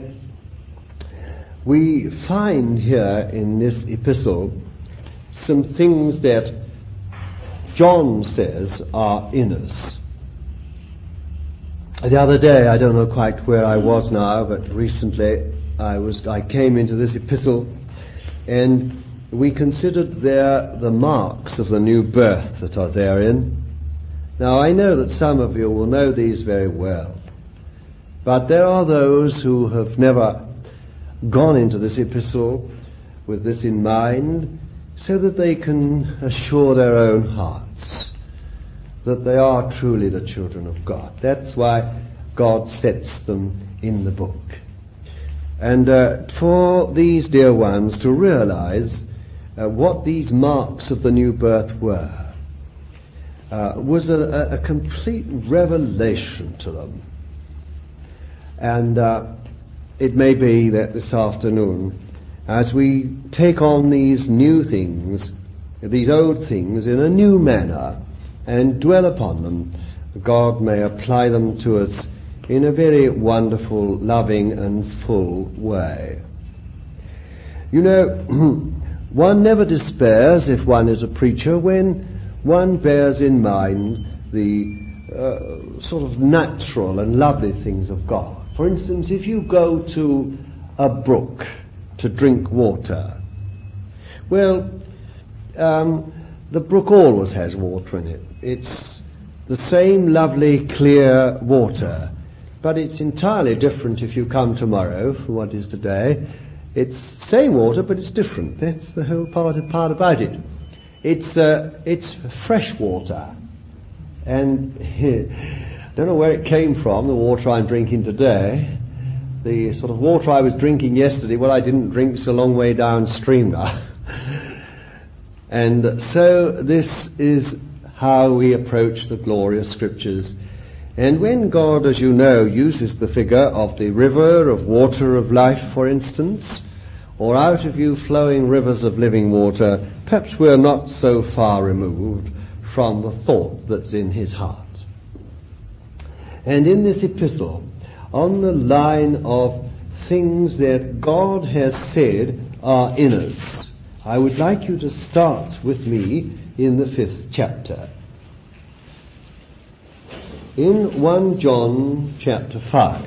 we find here in this epistle some things that John says are in us. The other day, I don't know quite where I was now, but recently I was I came into this epistle, and we considered there the marks of the new birth that are therein. Now I know that some of you will know these very well, but there are those who have never gone into this epistle with this in mind, so that they can assure their own hearts that they are truly the children of God. That's why God sets them in the book. And uh, for these dear ones to realize uh, what these marks of the new birth were uh, was a, a complete revelation to them. And uh, it may be that this afternoon, as we take on these new things, these old things in a new manner, and dwell upon them, God may apply them to us in a very wonderful, loving and full way. You know, one never despairs if one is a preacher when one bears in mind the uh, sort of natural and lovely things of God. For instance, if you go to a brook to drink water, well, um, the brook always has water in it. It's the same lovely, clear water, but it's entirely different if you come tomorrow from what is today. It's same water, but it's different. That's the whole part, part about it. It's uh, it's fresh water, and I don't know where it came from, the water I'm drinking today. The sort of water I was drinking yesterday, well, I didn't drink so long way downstream now. And so this is how we approach the glorious scriptures. And when God, as you know, uses the figure of the river of water of life, for instance, or out of you flowing rivers of living water, perhaps we're not so far removed from the thought that's in his heart. And in this epistle, on the line of things that God has said are in us, I would like you to start with me in the fifth chapter. In First John chapter five.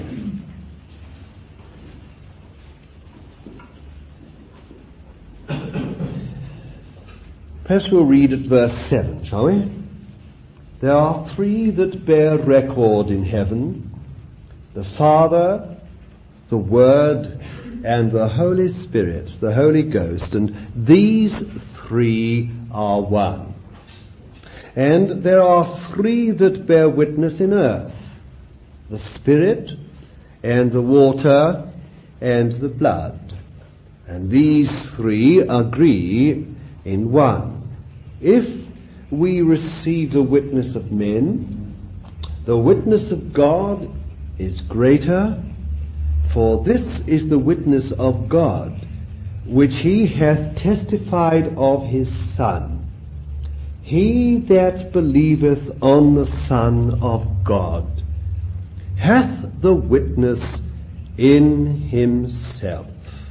Perhaps we'll read at verse seven, shall we? There are three that bear record in heaven, the Father, the Word, and the Holy Spirit, the Holy Ghost, and these three are one. And there are three that bear witness in earth, the Spirit, and the water, and the blood. And these three agree in one. If we receive the witness of men, the witness of God is greater, for this is the witness of God, which he hath testified of his Son. He that believeth on the Son of God hath the witness in himself.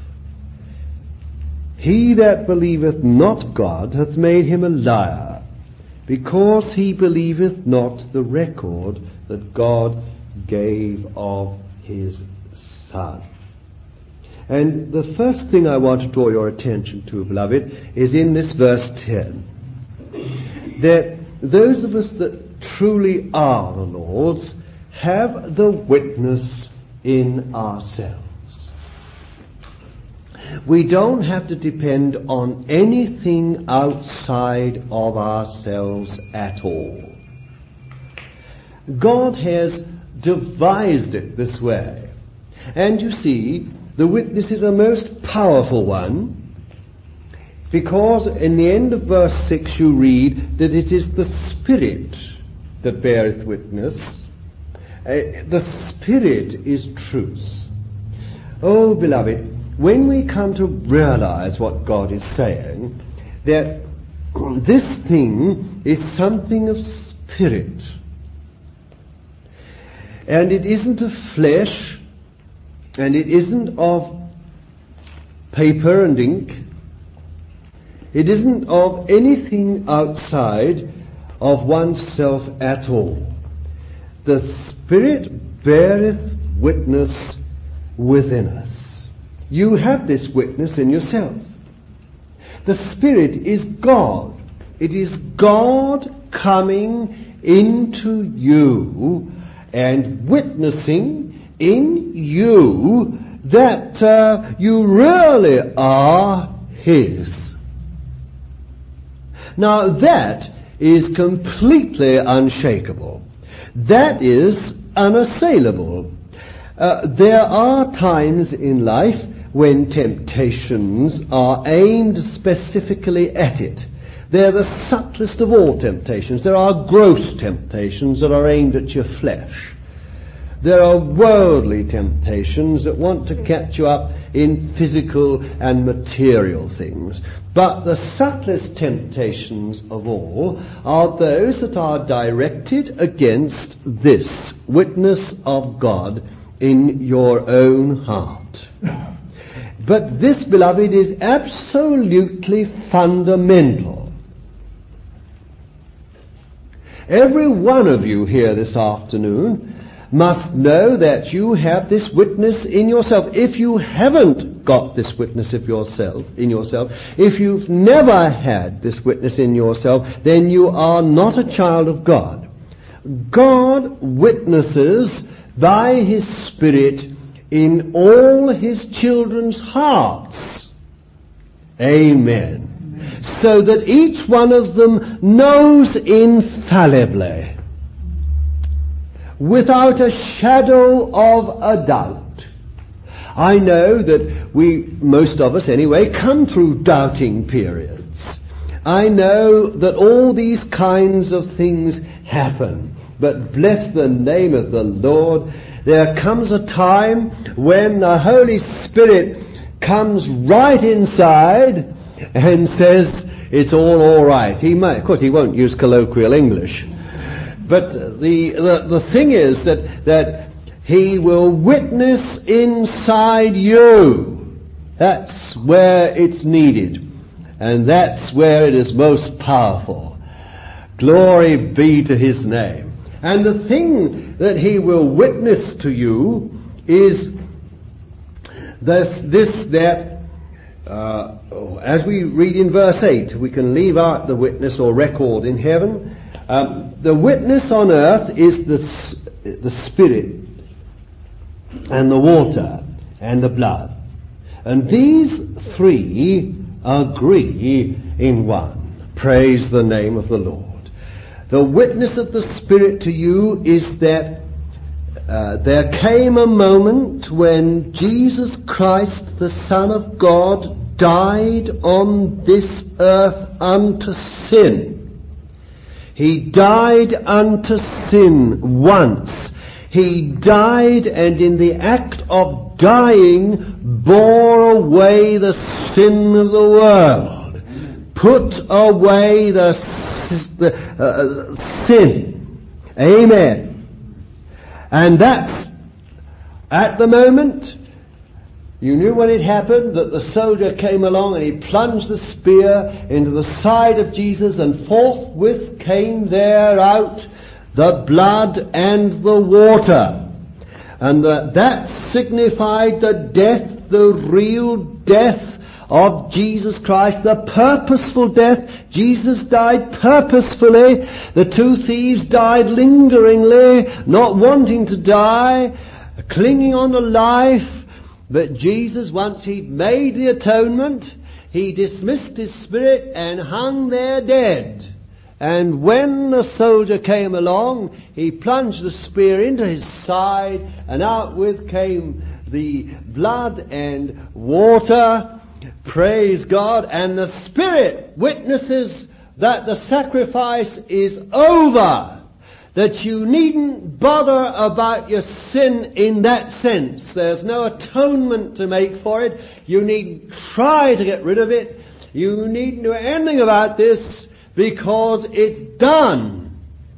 He that believeth not God hath made him a liar, because he believeth not the record that God gave of his Son. And the first thing I want to draw your attention to, beloved, is in this verse ten. That those of us that truly are the Lord's have the witness in ourselves. We don't have to depend on anything outside of ourselves at all. God has devised it this way. And you see, the witness is a most powerful one, because in the end of verse six you read that it is the Spirit that beareth witness. Uh, the Spirit is truth. Oh, beloved, when we come to realize what God is saying, that this thing is something of spirit, and it isn't of flesh, and it isn't of paper and ink, it isn't of anything outside of oneself at all. The Spirit beareth witness within us. You have this witness in yourself. The Spirit is God. It is God coming into you and witnessing in you that uh, you really are His. Now that is completely unshakable. That is unassailable. Uh, there are times in life when temptations are aimed specifically at it. They're the subtlest of all temptations. There are gross temptations that are aimed at your flesh. There are worldly temptations that want to catch you up in physical and material things. But the subtlest temptations of all are those that are directed against this witness of God in your own heart. But this, beloved, is absolutely fundamental. Every one of you here this afternoon must know that you have this witness in yourself. If you haven't got this witness of yourself in yourself, if you've never had this witness in yourself, then you are not a child of God. God witnesses by His Spirit in all His children's hearts. Amen. So that each one of them knows infallibly, without a shadow of a doubt. I know that we, most of us anyway, come through doubting periods. I know that all these kinds of things happen. But bless the name of the Lord, there comes a time when the Holy Spirit comes right inside and says, it's all all right. He might, of course, he won't use colloquial English. But the, the, the thing is that, that He will witness inside you. That's where it's needed. And that's where it is most powerful. Glory be to His name. And the thing that He will witness to you is this, this that, uh, as we read in verse eight, we can leave out the witness or record in heaven. Um, the witness on earth is the, the Spirit and the water and the blood. And these three agree in one. Praise the name of the Lord. The witness of the Spirit to you is that uh, there came a moment when Jesus Christ, the Son of God, died on this earth unto sin. He died unto sin once. He died, and in the act of dying bore away the sin of the world, put away the the uh, sin. Amen. And that's At the moment, you knew when it happened that the soldier came along and he plunged the spear into the side of Jesus, and forthwith came there out the blood and the water. And the, that signified the death, the real death of Jesus Christ, the purposeful death. Jesus died purposefully. The two thieves died lingeringly, not wanting to die, clinging on to life. But Jesus, once he'd made the atonement, he dismissed his spirit and hung there dead. And when the soldier came along, he plunged the spear into his side, and out with came the blood and water. Praise God. And the Spirit witnesses that the sacrifice is over, that you needn't bother about your sin in that sense. There's no atonement to make for it. You needn't try to get rid of it. You needn't do anything about this, because it's done.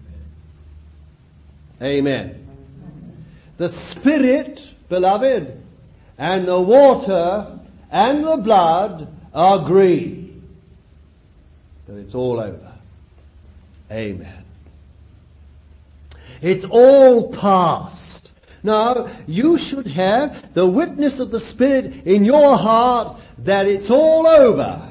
Amen. The Spirit, beloved, and the water and the blood agree that it's all over. Amen. It's all past. Now, you should have the witness of the Spirit in your heart that it's all over.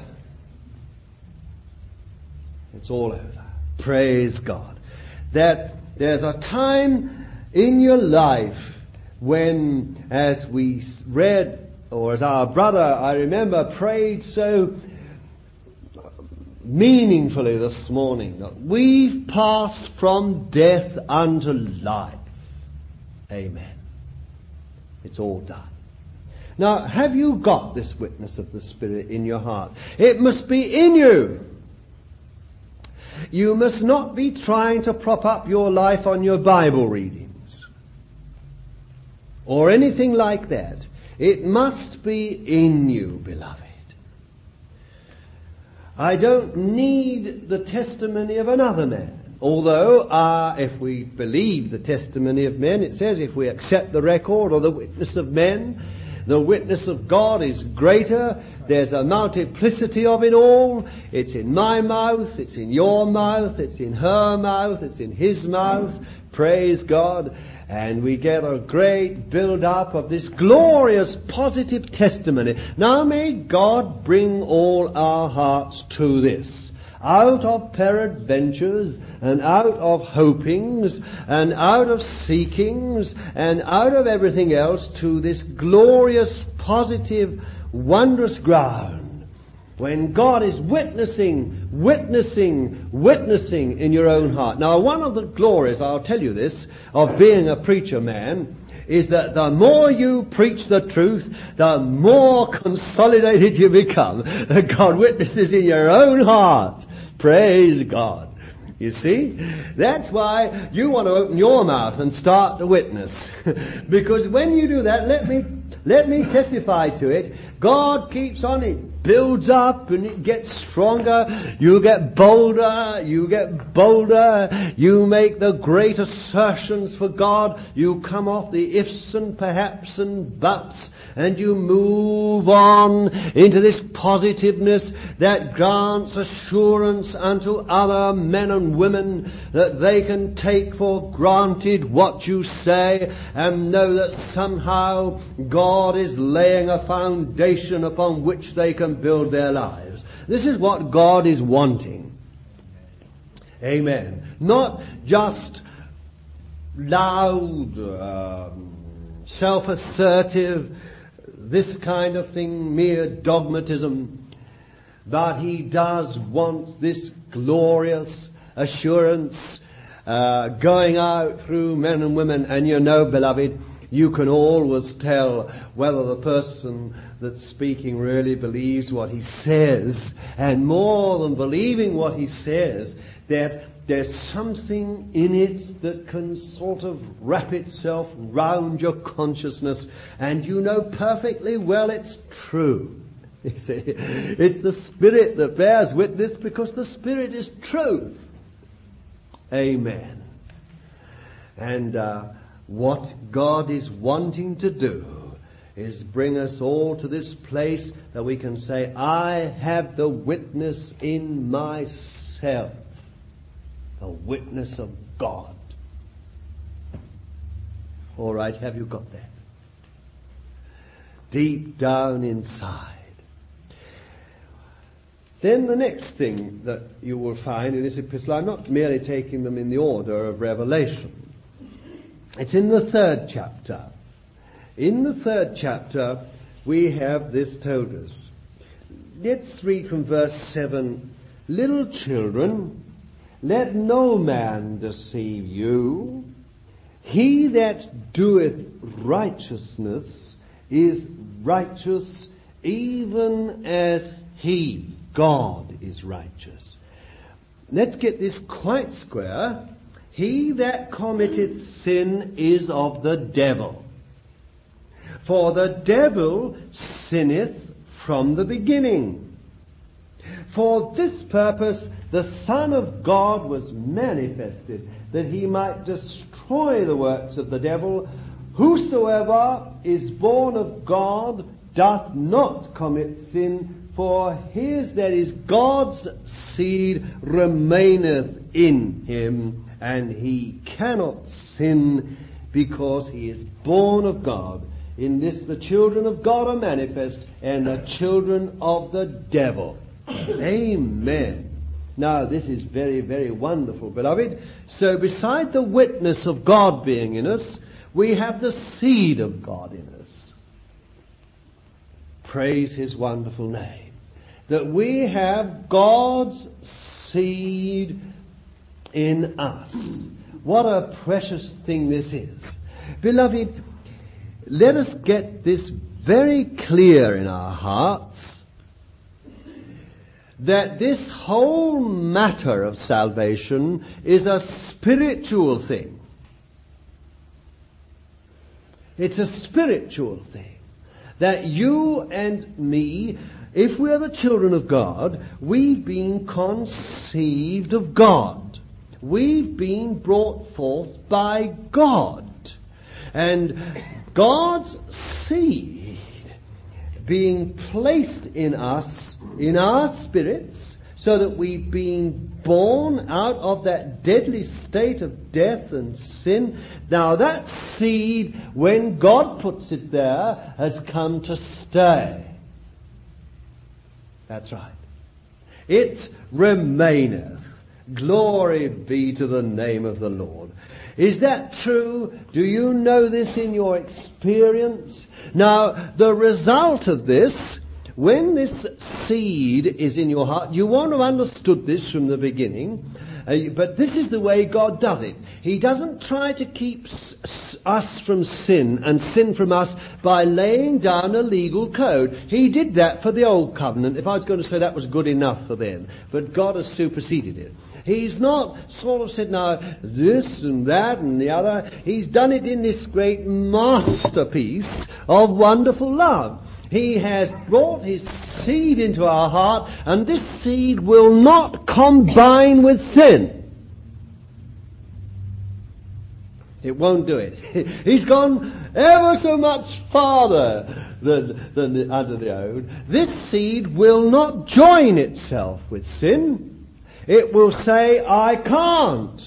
It's all over. Praise God. That there's a time in your life when, as we read, or as our brother, I remember, prayed so meaningfully this morning, that we've passed from death unto life. Amen. It's all done. Now, have you got this witness of the Spirit in your heart? It must be in you. You must not be trying to prop up your life on your Bible readings or anything like that. It must be in you, beloved. I don't need the testimony of another man. Although, uh, if we believe the testimony of men, it says if we accept the record or the witness of men, the witness of God is greater. There's a multiplicity of it all. It's in my mouth, it's in your mouth, it's in her mouth, it's in his mouth. Praise God. And we get a great build-up of this glorious positive testimony. Now may God bring all our hearts to this. Out of peradventures, and out of hopings, and out of seekings, and out of everything else, to this glorious, positive, wondrous ground. When God is witnessing, witnessing, witnessing in your own heart. Now, one of the glories, I'll tell you this, of being a preacher man, is that the more you preach the truth, the more consolidated you become. God witnesses in your own heart. Praise God. You see? That's why you want to open your mouth and start to witness. Because when you do that, let me let me testify to it. God keeps on, it builds up and it gets stronger. You get bolder, you get bolder. You make the great assertions for God. You come off the ifs and perhaps and buts. And you move on into this positiveness that grants assurance unto other men and women that they can take for granted what you say and know that somehow God is laying a foundation upon which they can build their lives. This is what God is wanting. Amen. Not just loud, um, self-assertive, this kind of thing, mere dogmatism. But he does want this glorious assurance uh, going out through men and women. And you know, beloved, you can always tell whether the person that's speaking really believes what he says. And more than believing what he says, that there's something in it that can sort of wrap itself round your consciousness, and you know perfectly well it's true. You see, it's the Spirit that bears witness, because the Spirit is truth. Amen. And uh, What God is wanting to do is bring us all to this place that we can say, I have the witness in myself, the witness of God. All right, have you got that? Deep down inside. Then the next thing that you will find in this epistle, I'm not merely taking them in the order of Revelation. It's in the third chapter. In the third chapter, we have this told us. Let's read from verse seven. Little children, let no man deceive you. He that doeth righteousness is righteous, even as he, God, is righteous. Let's get this quite square. He that committeth sin is of the devil. For the devil sinneth from the beginning. For this purpose the Son of God was manifested, that he might destroy the works of the devil. Whosoever is born of God doth not commit sin, for his that is God's seed remaineth in him, and he cannot sin because he is born of God. In this the children of God are manifest, and the children of the devil. Amen. Now this is very, very wonderful, beloved. So beside the witness of God being in us, we have the seed of God in us. Praise his wonderful name. That we have God's seed in us. What a precious thing this is. Beloved, let us get this very clear in our hearts, that this whole matter of salvation is a spiritual thing. It's a spiritual thing. That you and me, if we are the children of God, we've been conceived of God. We've been brought forth by God. And God's seed being placed in us, in our spirits, so that we've been born out of that deadly state of death and sin. Now that seed, when God puts it there, has come to stay. That's right. It remaineth. Glory be to the name of the Lord. Is that true? Do you know this in your experience? Now, the result of this, when this seed is in your heart, you won't have understood this from the beginning, uh, but this is the way God does it. He doesn't try to keep s- us from sin and sin from us by laying down a legal code. He did that for the old covenant. If I was going to say that was good enough for them, but God has superseded it. He's not sort of said, now, this and that and the other. He's done it in this great masterpiece of wonderful love. He has brought his seed into our heart, and this seed will not combine with sin. It won't do it. He's gone ever so much farther than, than the, under the old. This seed will not join itself with sin. It will say, I can't.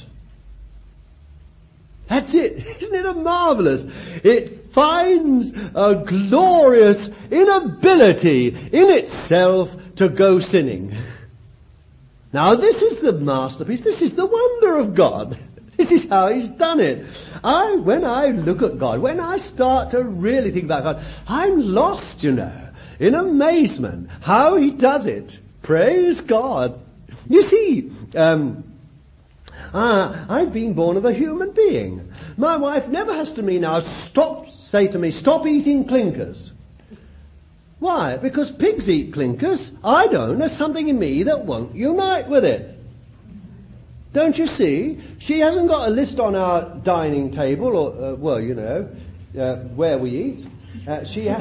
That's it. Isn't it a marvelous? It finds a glorious inability in itself to go sinning. Now this is the masterpiece. This is the wonder of God. This is how he's done it. I, when I look at God, when I start to really think about God, I'm lost, you know, in amazement how he does it. Praise God. You see, um, uh, I've been born of a human being. My wife never has to me now stop, say to me, stop eating clinkers. Why? Because pigs eat clinkers. I don't. There's something in me that won't unite with it. Don't you see? She hasn't got a list on our dining table, or, uh, well, you know, uh, where we eat. Uh, she has...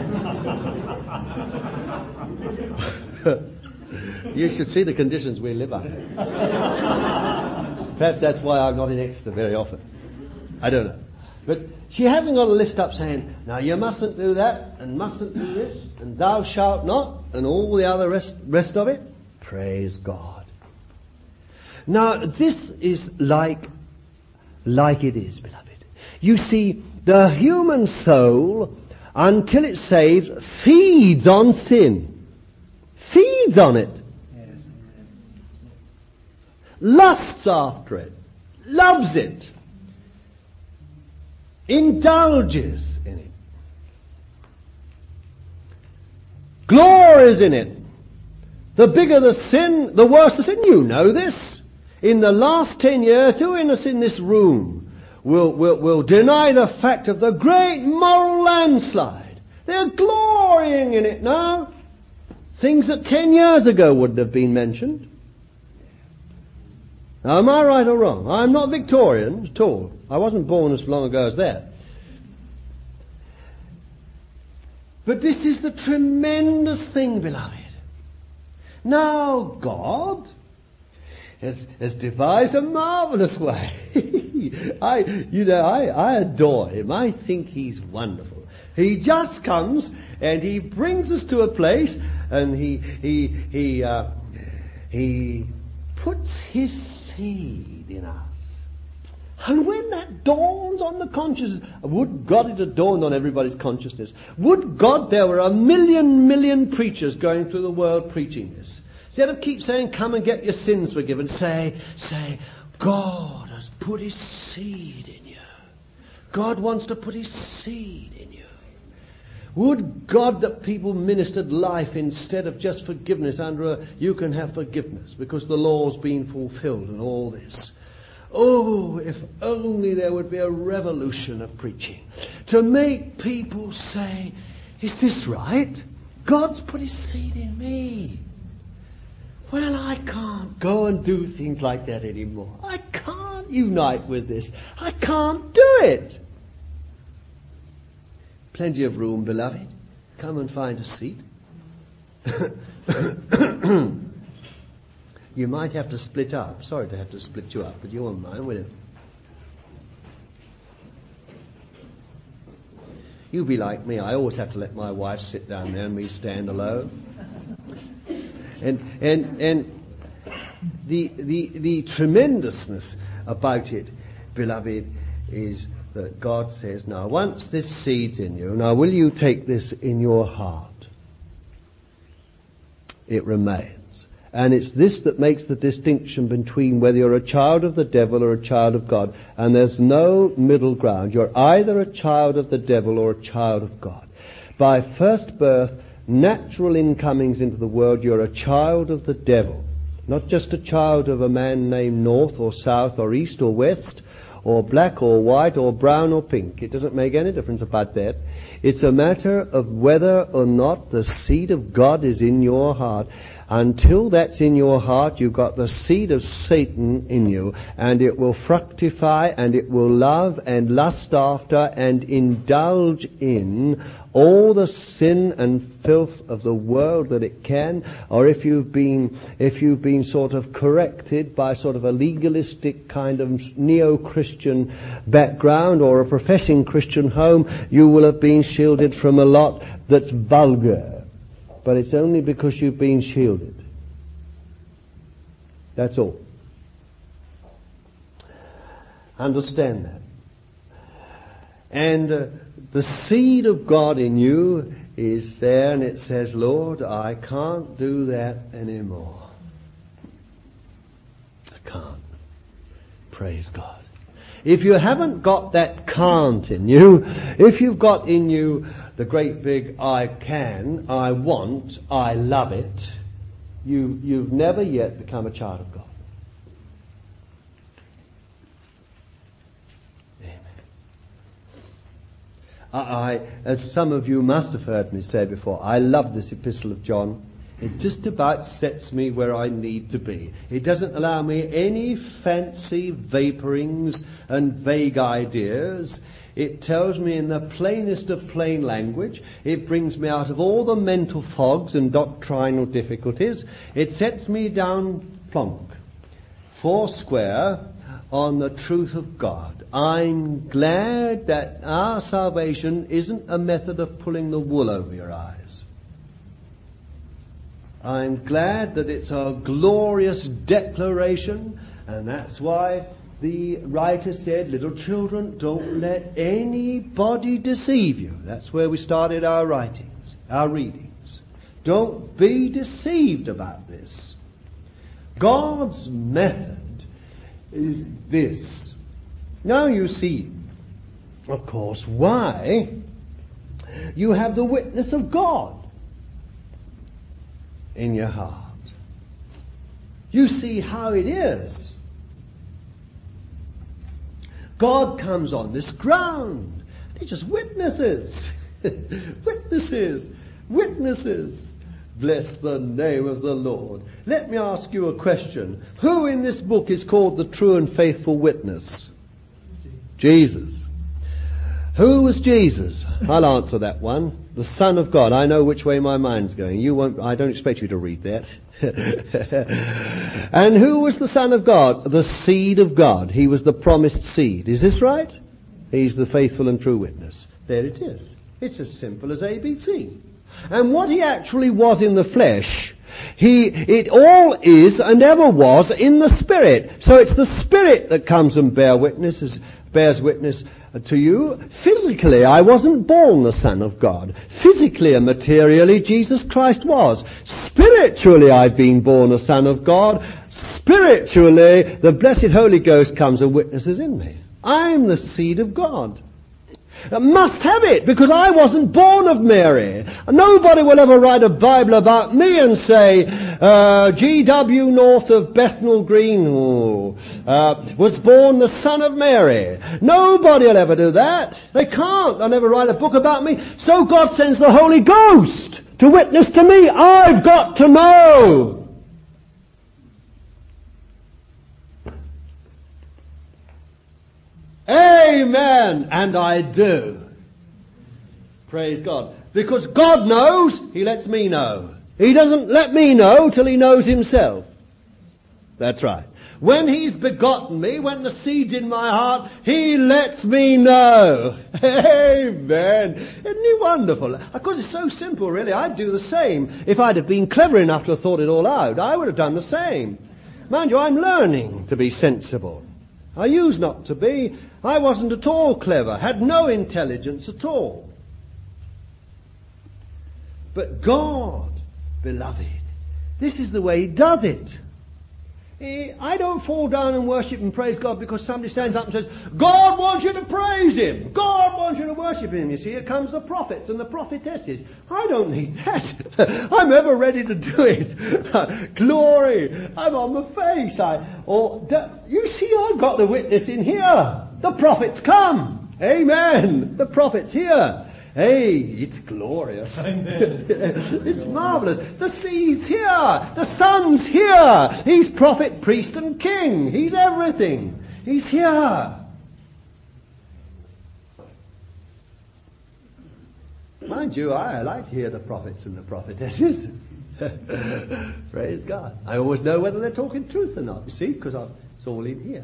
You should see the conditions we live under. Perhaps that's why I'm not in Exeter very often. I don't know. But she hasn't got a list up saying, now you mustn't do that, and mustn't do this, and thou shalt not, and all the other rest, rest of it. Praise God. Now, this is like, like it is, beloved. You see, the human soul, until it's saved, feeds on sin. Feeds on it. Lusts after it. Loves it. Indulges in it. Glories in it. The bigger the sin, the worse the sin. You know this. In the last ten years, who in us in this room will, will, will deny the fact of the great moral landslide? They're glorying in it now. Things that ten years ago wouldn't have been mentioned. Now, am I right or wrong? I'm not Victorian at all. I wasn't born as long ago as that. But this is the tremendous thing, beloved. Now, God has, has devised a marvelous way. I, you know, I, I adore him. I think he's wonderful. He just comes and he brings us to a place, and he he he uh, he puts his seed in us. And when that dawns on the consciousness, would God it had dawned on everybody's consciousness. Would God there were a million million preachers going through the world preaching this. Instead of keep saying, come and get your sins forgiven, say, say, God has put his seed in you. God wants to put his seed in you. Would God that people ministered life instead of just forgiveness under a, you can have forgiveness because the law's been fulfilled and all this. Oh, if only there would be a revolution of preaching to make people say, is this right? God's put his seed in me. Well, I can't go and do things like that anymore. I can't unite with this. I can't do it. Plenty of room, beloved. Come and find a seat. You might have to split up. Sorry to have to split you up, but you won't mind, will you? You be like me. I always have to let my wife sit down there and me stand alone. And and and the the the tremendousness about it, beloved, is that God says, now once this seed's in you, now will you take this in your heart? It remains. And it's this that makes the distinction between whether you're a child of the devil or a child of God. And there's no middle ground. You're either a child of the devil or a child of God. By first birth, natural incomings into the world, you're a child of the devil. Not just a child of a man named North or South or East or West or black or white or brown or pink. It doesn't make any difference about that. It's a matter of whether or not the seed of God is in your heart. Until that's in your heart, you've got the seed of Satan in you, and it will fructify, and it will love and lust after and indulge in all the sin and filth of the world that it can. Or if you've been, if you've been sort of corrected by sort of a legalistic kind of neo-Christian background or a professing Christian home, you will have been shielded from a lot that's vulgar. But it's only because you've been shielded. That's all. Understand that. And uh, the seed of God in you is there, and it says, Lord, I can't do that anymore. I can't. Praise God. If you haven't got that can't in you, if you've got in you the great big I can, I want, I love it, you, you've never yet become a child of God. Amen. I, I, as some of you must have heard me say before, I love this epistle of John. It just about sets me where I need to be. It doesn't allow me any fancy vaporings and vague ideas. It tells me in the plainest of plain language. It brings me out of all the mental fogs and doctrinal difficulties. It sets me down plonk, four square, on the truth of God. I'm glad that our salvation isn't a method of pulling the wool over your eyes. I'm glad that it's a glorious declaration, and that's why the writer said, little children, don't let anybody deceive you. That's where we started our writings, our readings. Don't be deceived about this. God's method is this. Now you see, of course, why you have the witness of God in your heart. You see how it is. God comes on this ground. He just witnesses. witnesses. Witnesses. Bless the name of the Lord. Let me ask you a question. Who in this book is called the true and faithful witness? Jesus. Who was Jesus? I'll answer that one. The Son of God. I know which way my mind's going. You won't, I don't expect you to read that. And who was the Son of God? The seed of God. He was the promised seed. Is this right? He's the faithful and true witness. There it is. It's as simple as A B C. And what he actually was in the flesh, he, it all is and ever was in the Spirit. So it's the Spirit that comes and bear witnesses, bears witness to you. Physically, I wasn't born the Son of God. Physically and materially, Jesus Christ was. Spiritually, I've been born a Son of God. Spiritually, the blessed Holy Ghost comes and witnesses in me. I'm the seed of God. I must have it, because I wasn't born of Mary. Nobody will ever write a Bible about me and say, uh, G W north of Bethnal Green oh, uh, was born the son of Mary. Nobody will ever do that. They can't. They'll never write a book about me. So God sends the Holy Ghost to witness to me. I've got to know. Amen. And I do. Praise God. Because God knows, He lets me know. He doesn't let me know till He knows Himself. That's right. When He's begotten me, when the seed's in my heart, He lets me know. Amen. Isn't He wonderful? Of course, it's so simple, really. I'd do the same. If I'd have been clever enough to have thought it all out, I would have done the same. Mind you, I'm learning to be sensible. I used not to be. I wasn't at all clever, had no intelligence at all. But God, beloved, this is the way He does it. He, I don't fall down and worship and praise God because somebody stands up and says, God wants you to praise Him. God wants you to worship Him. You see, here comes the prophets and the prophetesses. I don't need that. I'm ever ready to do it. Glory. I'm on the face. I, or, you see, I've got the witness in here. The prophets come. Amen. The prophets here. Hey, it's glorious. Amen. It's marvelous. The seed's here. The son's here. He's prophet, priest, and king. He's everything. He's here. Mind you, I like to hear the prophets and the prophetesses. Praise God. I always know whether they're talking truth or not, you see, because it's all in here.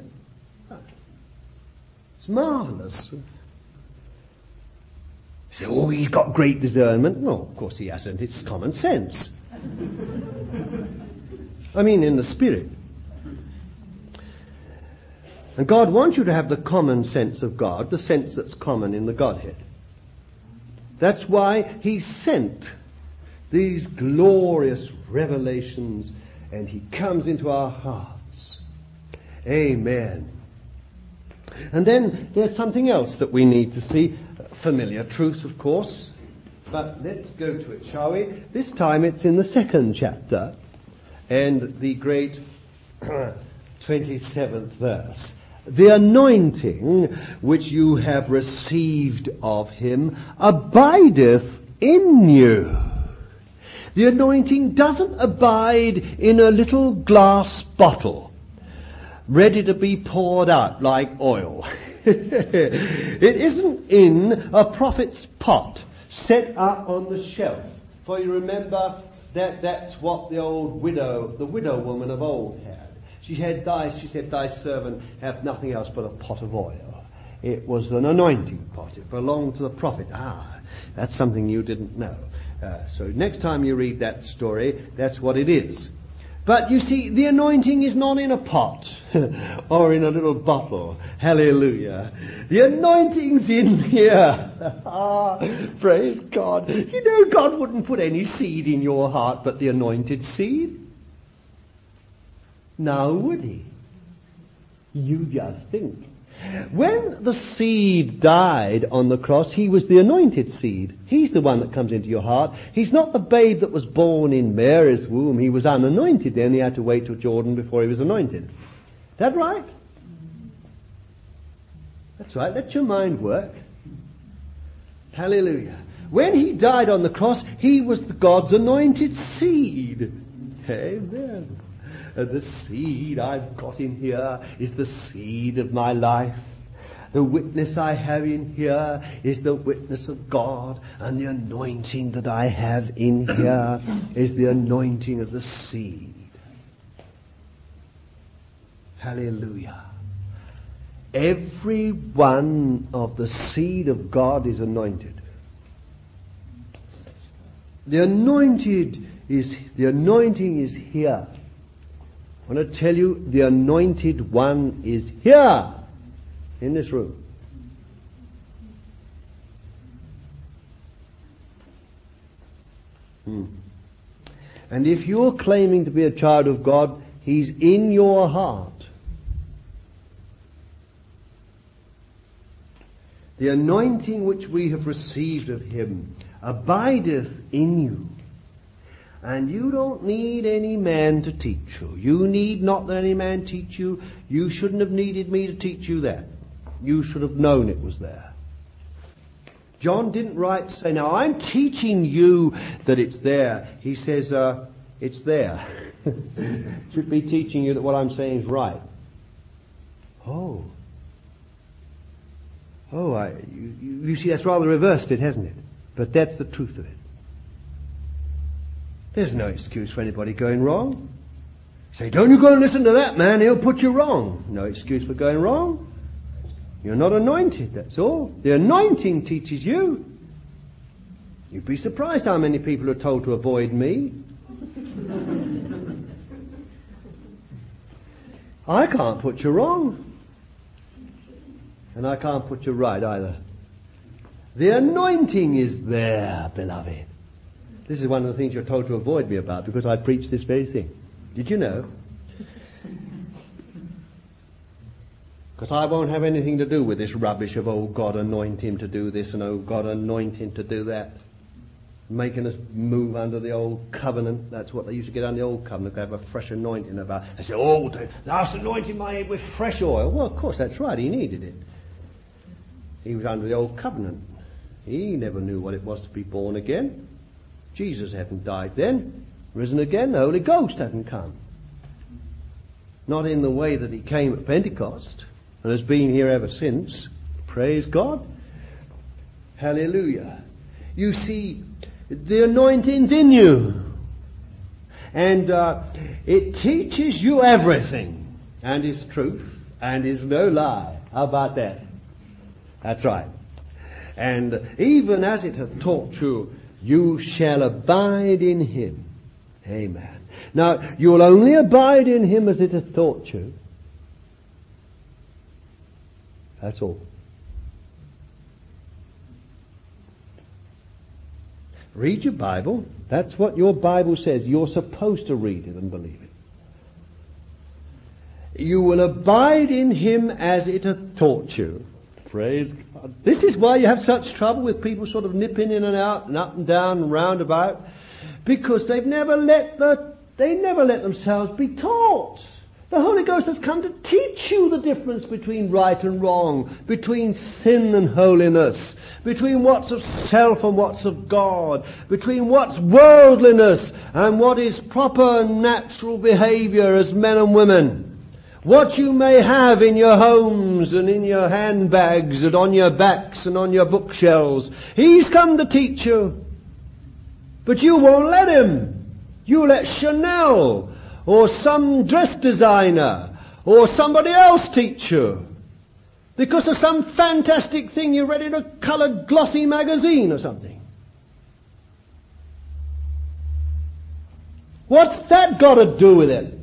It's marvelous. You say, oh, he's got great discernment. No, of course he hasn't. It's common sense. I mean, in the Spirit. And God wants you to have the common sense of God, the sense that's common in the Godhead. That's why He sent these glorious revelations, and He comes into our hearts. Amen. And then there's something else that we need to see. Familiar truth, of course. But let's go to it, shall we? This time it's in the second chapter and the great twenty-seventh verse. The anointing which you have received of Him abideth in you. The anointing doesn't abide in a little glass bottle, ready to be poured out like oil. It isn't in a prophet's pot set up on the shelf. For you remember that that's what the old widow, the widow woman of old had. She had thy, she said, thy servant hath nothing else but a pot of oil. It was an anointing pot. It belonged to the prophet. Ah, that's something you didn't know. Uh, so next time you read that story, that's what it is. But you see, the anointing is not in a pot or in a little bottle. Hallelujah. The anointing's in here. Ah, praise God. You know, God wouldn't put any seed in your heart but the anointed seed. Now would he? You just think. When the seed died on the cross, he was the anointed seed. He's the one that comes into your heart. He's not the babe that was born in Mary's womb. He was unanointed then. He had to wait till Jordan before he was anointed. Is that right? That's right. Let your mind work. Hallelujah. When he died on the cross, he was God's anointed seed. Amen. The seed I've got in here is the seed of my life. The witness I have in here is the witness of God, and the anointing that I have in here is the anointing of the seed. Hallelujah. Every one of the seed of God is anointed. The anointed is, the anointing is here. I want to tell you, the anointed one is here, in this room. Hmm. And if you're claiming to be a child of God, he's in your heart. The anointing which we have received of him abideth in you. And you don't need any man to teach you. You need not that any man teach you. You shouldn't have needed me to teach you that. You should have known it was there. John didn't write to say, now I'm teaching you that it's there. He says, uh, it's there. Should be teaching you that what I'm saying is right. Oh. Oh, I, you, you see, that's rather reversed it, hasn't it? But that's the truth of it. There's no excuse for anybody going wrong. Say, don't you go and listen to that man, he'll put you wrong. No excuse for going wrong. You're not anointed, that's all. The anointing teaches you. You'd be surprised how many people are told to avoid me. I can't put you wrong. And I can't put you right either. The anointing is there, beloved. This is one of the things you're told to avoid me about, because I preach this very thing. Did you know? Because I won't have anything to do with this rubbish of, oh, God anoint him to do this and oh, God anoint him to do that. Making us move under the old covenant. That's what they used to get under the old covenant. They have a fresh anointing about. They say, oh, thou hast anointed my head with fresh oil. Well, of course, that's right. He needed it. He was under the old covenant. He never knew what it was to be born again. Jesus hadn't died then, risen again, the Holy Ghost hadn't come. Not in the way that he came at Pentecost, and has been here ever since. Praise God. Hallelujah. You see, the anointing's in you. And uh, it teaches you everything, and is truth, and is no lie. How about that? That's right. And even as it hath taught you, you shall abide in him. Amen. Now, you'll only abide in him as it hath taught you. That's all. Read your Bible. That's what your Bible says. You're supposed to read it and believe it. You will abide in him as it hath taught you. Praise God. This is why you have such trouble with people sort of nipping in and out and up and down and round about, because they've never let the they never let themselves be taught. The Holy Ghost has come to teach you the difference between right and wrong, between sin and holiness, between what's of self and what's of God, between what's worldliness and what is proper and natural behavior as men and women. What you may have in your homes and in your handbags and on your backs and on your bookshelves. He's come to teach you. But you won't let him. You let Chanel or some dress designer, or somebody else teach you. Because of some fantastic thing you read in a coloured glossy magazine or something. What's that got to do with it?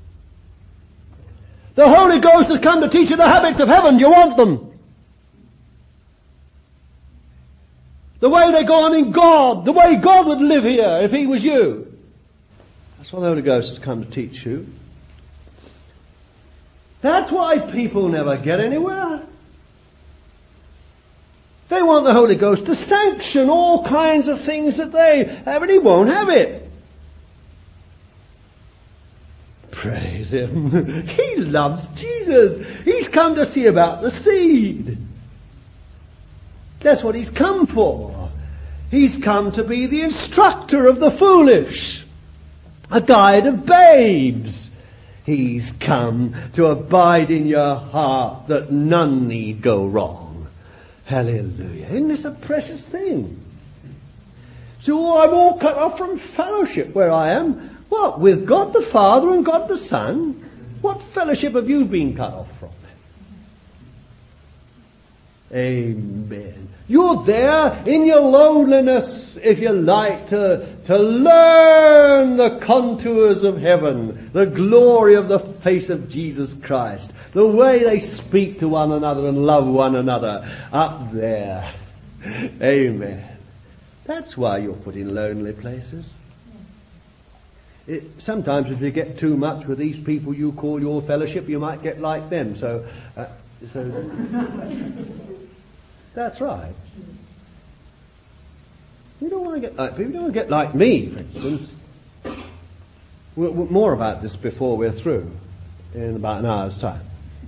The Holy Ghost has come to teach you the habits of heaven. Do you want them? The way they go on in God. The way God would live here if He was you. That's what the Holy Ghost has come to teach you. That's why people never get anywhere. They want the Holy Ghost to sanction all kinds of things that they have, and He won't have it. Praise Him. He loves Jesus. He's come to see about the seed. That's what He's come for. He's come to be the instructor of the foolish, a guide of babes. He's come to abide in your heart that none need go wrong. Hallelujah. Isn't this a precious thing? So oh, I'm all cut off from fellowship where I am. What, with God the Father and God the Son? What fellowship have you been cut off from? Amen. You're there in your loneliness, if you like, to, to learn the contours of heaven, the glory of the face of Jesus Christ, the way they speak to one another and love one another up there. Amen. That's why you're put in lonely places. It, sometimes if you get too much with these people you call your fellowship, you might get like them. So, uh, so that's right. You don't want to get like people. You don't want to get like me, for instance. We'll, we'll, more about this before we're through, in about an hour's time.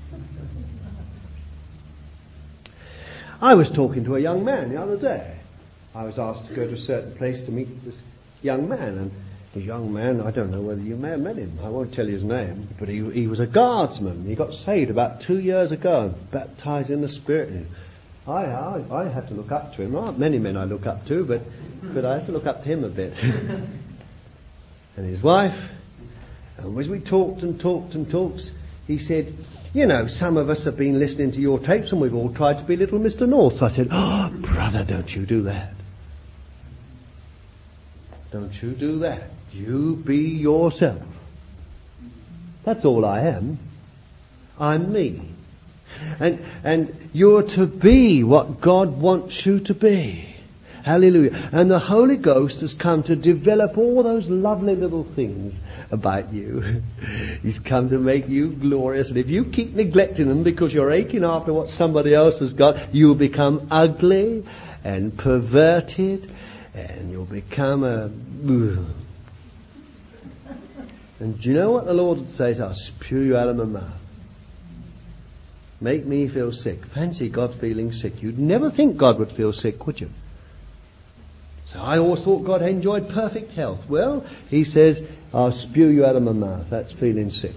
I was talking to a young man the other day. I was asked to go to a certain place to meet this young man, and the young man, I don't know whether you may have met him, I won't tell you his name, but he, he was a guardsman. He got saved about two years ago and baptized in the Spirit. I, I, I have to look up to him. There aren't many men I look up to, but, but I have to look up to him a bit. And his wife, and as we talked and talked and talked, he said, you know, some of us have been listening to your tapes and we've all tried to be little Mister North. So I said, oh, brother, don't you do that. Don't you do that. You be yourself. That's all I am. I'm me. And, and you're to be what God wants you to be. Hallelujah. And the Holy Ghost has come to develop all those lovely little things about you. He's come to make you glorious. And if you keep neglecting them because you're aching after what somebody else has got, you'll become ugly and perverted. And you'll become a... And do you know what the Lord would say? I'll spew you out of my mouth. Make me feel sick. Fancy God feeling sick. You'd never think God would feel sick, would you? So I always thought God enjoyed perfect health. Well, He says, I'll spew you out of my mouth. That's feeling sick.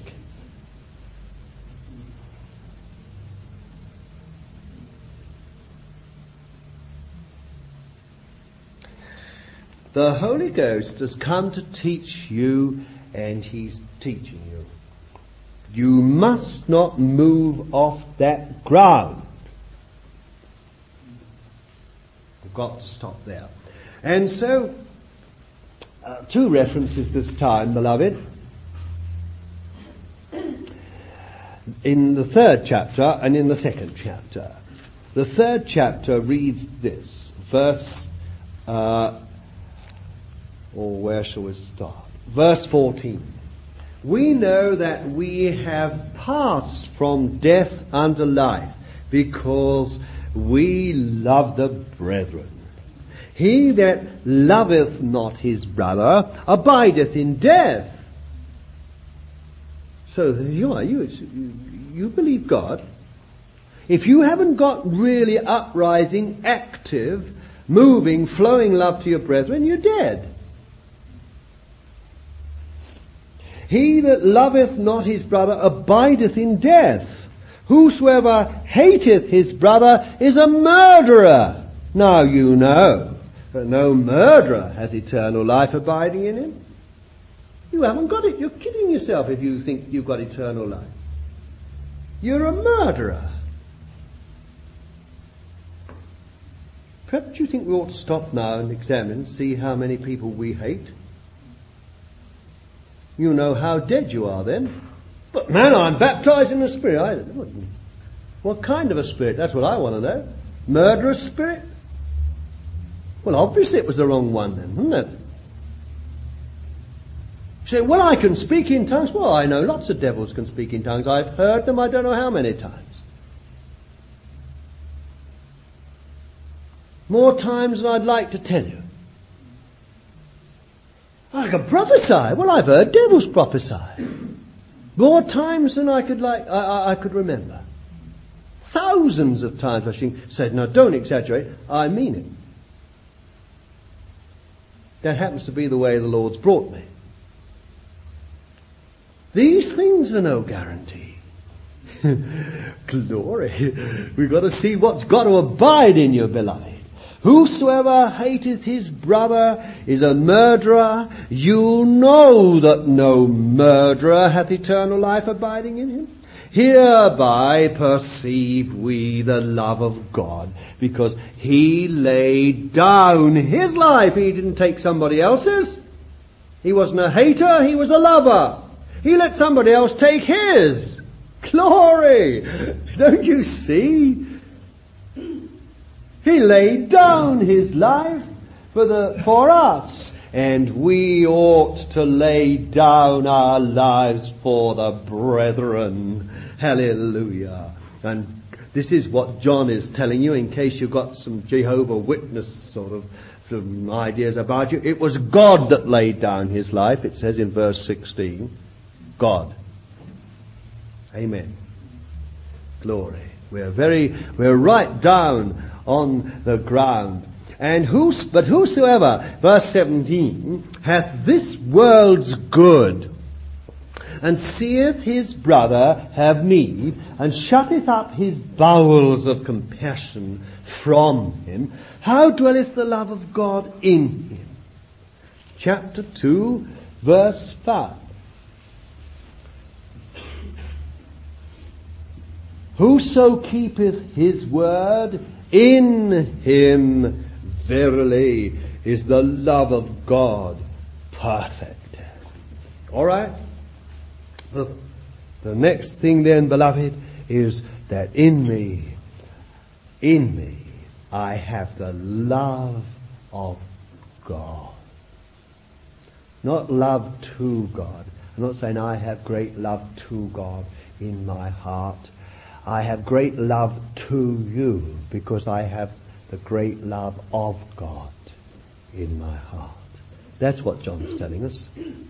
The Holy Ghost has come to teach you, and He's teaching you. You must not move off that ground. We've got to stop there. And so, uh, two references this time, beloved. In the third chapter and in the second chapter. The third chapter reads this, verse... Uh, Or where shall we start? Verse fourteen. We know that we have passed from death unto life because we love the brethren. He that loveth not his brother abideth in death. So you are, you, you believe God. If you haven't got really uprising, active, moving, flowing love to your brethren, you're dead. He that loveth not his brother abideth in death. Whosoever hateth his brother is a murderer. Now you know that no murderer has eternal life abiding in him. You haven't got it. You're kidding yourself if you think you've got eternal life. You're a murderer. Perhaps you think we ought to stop now and examine, see how many people we hate. You know how dead you are then. But man, I'm baptized in the Spirit. I, what kind of a spirit? That's what I want to know. Murderous spirit? Well, obviously it was the wrong one then, wasn't it? You say, well, I can speak in tongues. Well, I know lots of devils can speak in tongues. I've heard them I don't know how many times. More times than I'd like to tell you. I can prophesy. Well, I've heard devils prophesy. More times than I could like I, I, I could remember. Thousands of times I said, no, don't exaggerate. I mean it. That happens to be the way the Lord's brought me. These things are no guarantee. Glory. We've got to see what's got to abide in you, beloved. Whosoever hateth his brother is a murderer. You know that no murderer hath eternal life abiding in him. Hereby perceive we the love of God, because he laid down his life. He didn't take somebody else's. He wasn't a hater, he was a lover. He let somebody else take his. Glory! Don't you see? He laid down his life for the for us, and we ought to lay down our lives for the brethren. Hallelujah. And this is what John is telling you, in case you've got some Jehovah Witness sort of some ideas about you. It was God that laid down his life, it says in verse sixteen. God. Amen. Glory. We're very, we're right down on the ground. And whos, but whosoever, verse seventeen, hath this world's good, and seeth his brother have need, and shutteth up his bowels of compassion from him, how dwelleth the love of God in him? Chapter two, verse five. Whoso keepeth his word, in him verily is the love of God perfect. All right? The, the next thing then, beloved, is that in me, in me, I have the love of God. Not love to God. I'm not saying I have great love to God in my heart. I have great love to you because I have the great love of God in my heart. That's what John's telling us.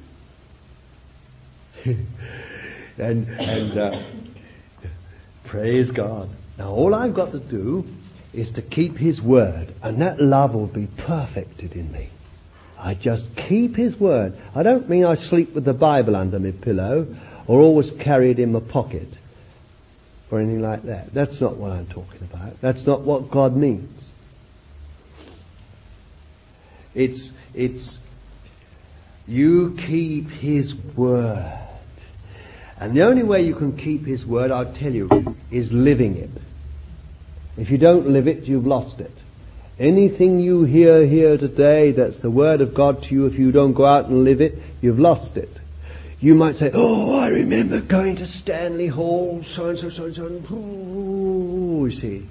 and and uh, praise God. Now all I've got to do is to keep his word, and that love will be perfected in me. I just keep his word. I don't mean I sleep with the Bible under my pillow or always carry it in my pocket or anything like that. That's not what I'm talking about. That's not what God means. It's, it's, you keep his word. And the only way you can keep his word, I'll tell you, is living it. If you don't live it, you've lost it. Anything you hear here today that's the word of God to you, if you don't go out and live it, you've lost it. You might say, oh, I remember going to Stanley Hall, so-and-so, so-and-so, ooh, you see.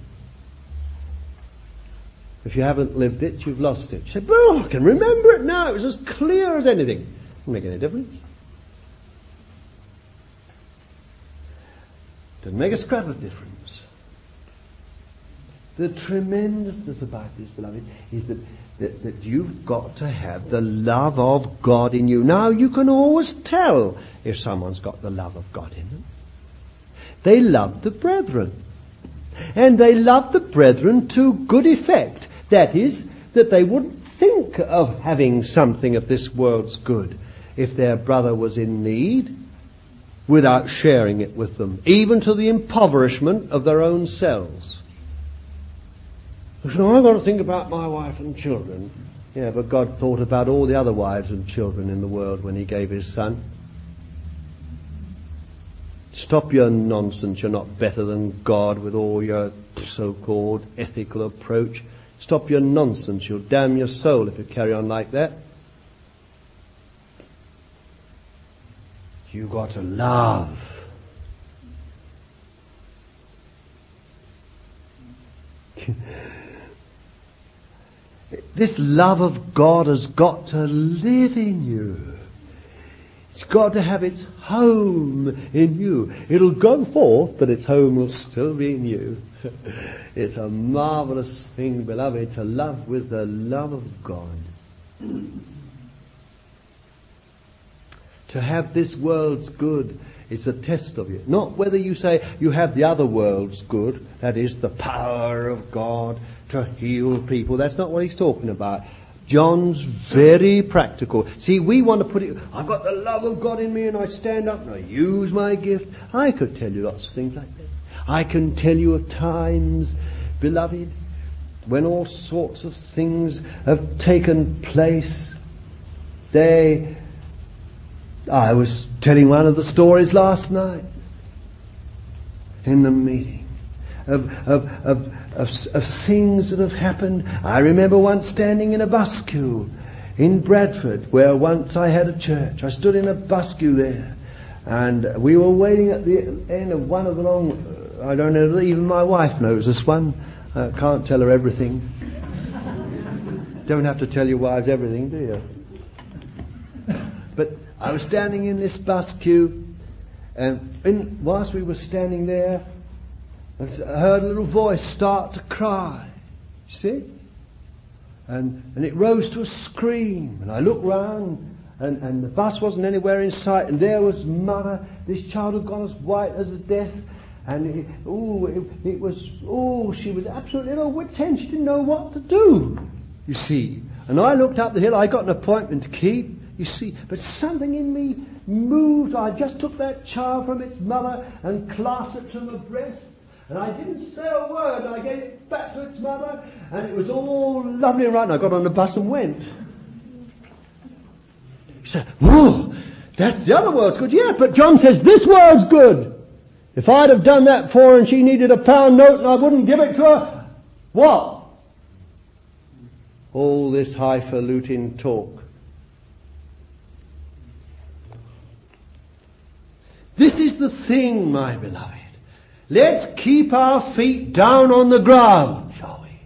If you haven't lived it, you've lost it. You say, oh, I can remember it now. It was as clear as anything. Doesn't make any difference. Doesn't make a scrap of difference. The tremendousness about this, beloved, is that, that, that you've got to have the love of God in you. Now, you can always tell if someone's got the love of God in them. They love the brethren. And they love the brethren to good effect. That is, that they wouldn't think of having something of this world's good if their brother was in need without sharing it with them, even to the impoverishment of their own selves. So I've got to think about my wife and children. Yeah, but God thought about all the other wives and children in the world when he gave his son. Stop your nonsense. You're not better than God with all your so-called ethical approach. Stop your nonsense. You'll damn your soul if you carry on like that. You got to love. This love of God has got to live in you. It's got to have its home in you. It'll go forth, but its home will still be in you. It's a marvelous thing, beloved, to love with the love of God. To have this world's good is a test of you. Not whether you say you have the other world's good, that is the power of God to heal people. That's not what he's talking about. John's very practical. See, we want to put it, I've got the love of God in me and I stand up and I use my gift. I could tell you lots of things like that. I can tell you of times, beloved, when all sorts of things have taken place. They, I was telling one of the stories last night in the meeting of, of, of Of, of things that have happened. I remember once standing in a bus queue in Bradford, where once I had a church. I stood in a bus queue there, and we were waiting at the end of one of the long, I don't know, even my wife knows this one. I can't tell her everything. Don't have to tell your wives everything, do you? But I was standing in this bus queue, and in, whilst we were standing there, I heard a little voice start to cry. You see? And and it rose to a scream. And I looked round, and, and the bus wasn't anywhere in sight. And there was Mother. This child had gone as white as a death. And it, ooh, it, it was, ooh, she was absolutely at her wit's end. She didn't know what to do. You see? And I looked up the hill. I got an appointment to keep. You see? But something in me moved. I just took that child from its mother and clasped it to my breast. And I didn't say a word. I gave it back to its mother, and it was all lovely and right. And I got on the bus and went. She said, "Whoa, that's the other world's good." Yeah, but John says this world's good. If I'd have done that for her and she needed a pound note and I wouldn't give it to her, what? All this highfalutin talk. This is the thing, my beloved. Let's keep our feet down on the ground, shall we?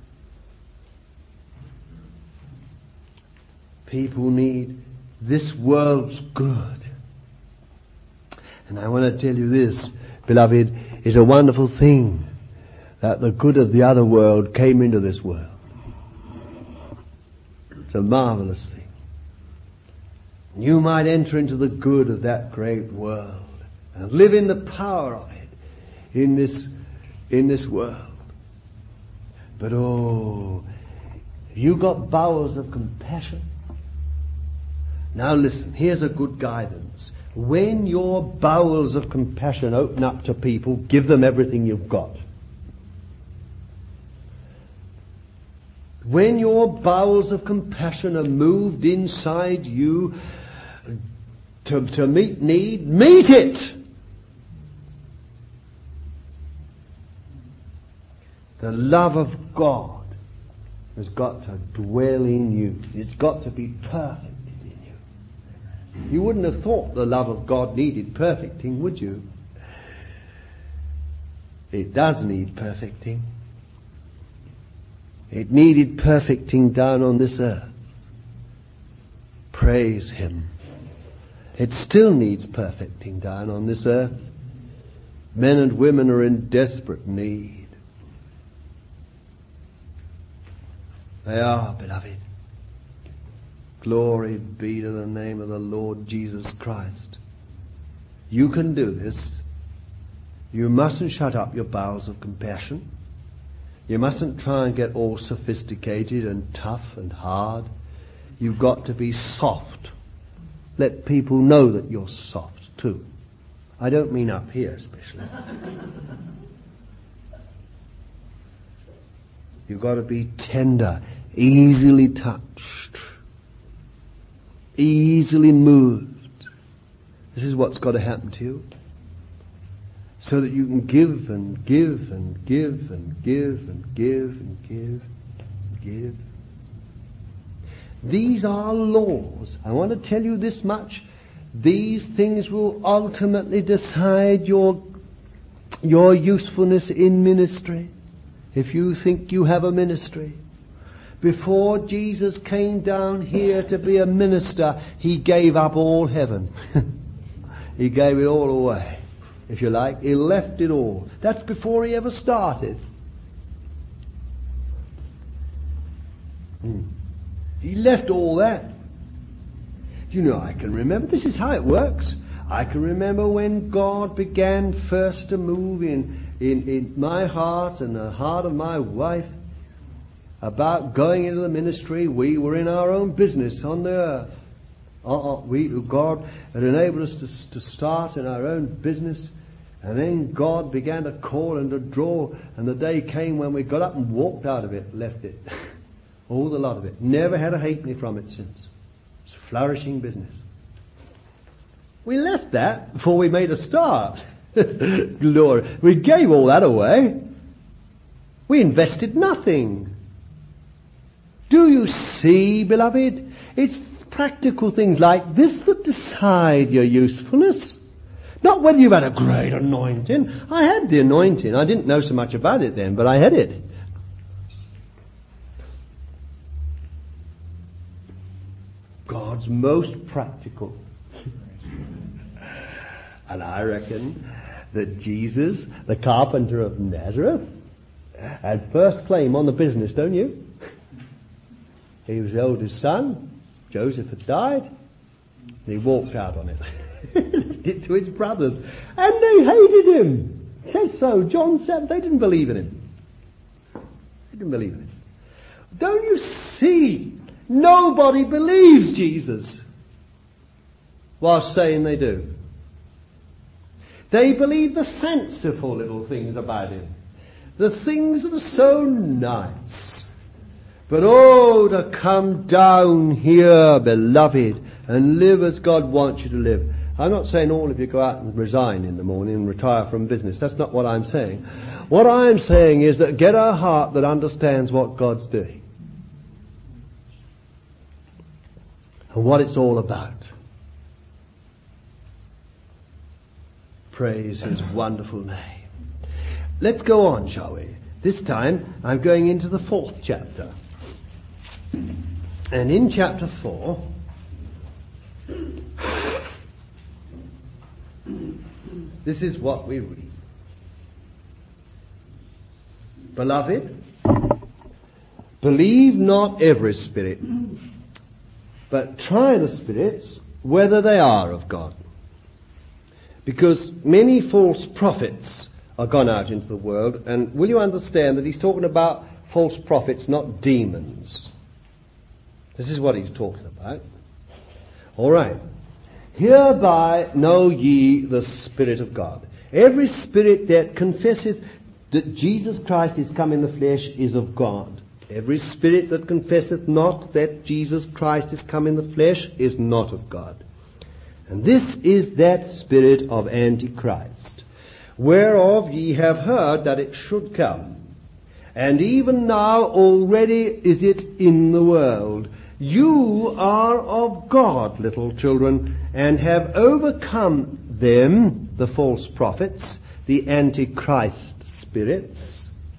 People need this world's good. And I want to tell you this, beloved, is a wonderful thing that the good of the other world came into this world. It's a marvelous thing. You might enter into the good of that great world and live in the power of it. In this, in this world. But oh, you got bowels of compassion. Now listen, here's a good guidance. When your bowels of compassion open up to people, give them everything you've got. When your bowels of compassion are moved inside you to, to meet need, meet it! The love of God has got to dwell in you. It's got to be perfect in you. You wouldn't have thought the love of God needed perfecting, would you? It does need perfecting. It needed perfecting down on this earth. Praise Him. It still needs perfecting down on this earth. Men and women are in desperate need. They are, beloved. Glory be to the name of the Lord Jesus Christ. You can do this. You mustn't shut up your bowels of compassion. You mustn't try and get all sophisticated and tough and hard. You've got to be soft. Let people know that you're soft too. I don't mean up here especially. You've got to be tender. easily touched, easily moved. This is what's got to happen to you. So that you can give and give and give and give and give and give and give. These are laws. I want to tell you this much. These things will ultimately decide your, your usefulness in ministry. If you think you have a ministry. Before Jesus came down here to be a minister, he gave up all heaven. He gave it all away, if you like. He left it all. That's before he ever started. Hmm. He left all that. You know, I can remember, this is how it works. I can remember when God began first to move in, in, in my heart and the heart of my wife about going into the ministry. We were in our own business on the earth. Uh, we, God had enabled us to, to start in our own business, and then God began to call and to draw, and the day came when we got up and walked out of it, left it. All the lot of it. Never had a halfpenny from it since. It's flourishing business. We left that before we made a start. Glory. We gave all that away. We invested nothing. Do you see, beloved? It's practical things like this that decide your usefulness. Not whether you've had a great anointing. I had the anointing. I didn't know so much about it then, but I had it. God's most practical. And I reckon that Jesus, the carpenter of Nazareth, had first claim on the business, don't you? He was the oldest son. Joseph had died. And he walked out on it. Left it to his brothers. And they hated him. Yes, so John said they didn't believe in him. They didn't believe in him. Don't you see? Nobody believes Jesus while saying they do. They believe the fanciful little things about him. The things that are so nice. But oh, to come down here, beloved, and live as God wants you to live. I'm not saying all of you go out and resign in the morning and retire from business. That's not what I'm saying. What I'm saying is that get a heart that understands what God's doing. And what it's all about. Praise His wonderful name. Let's go on, shall we? This time I'm going into the fourth chapter. And in chapter four, this is what we read. Beloved, believe not every spirit, but try the spirits whether they are of God. Because many false prophets are gone out into the world, and will you understand that he's talking about false prophets, not demons? This is what he's talking about. All right. Hereby know ye the Spirit of God. Every spirit that confesseth that Jesus Christ is come in the flesh is of God. Every spirit that confesseth not that Jesus Christ is come in the flesh is not of God. And this is that spirit of Antichrist, whereof ye have heard that it should come. And even now already is it in the world. You are of God, little children, and have overcome them, the false prophets, the Antichrist spirits.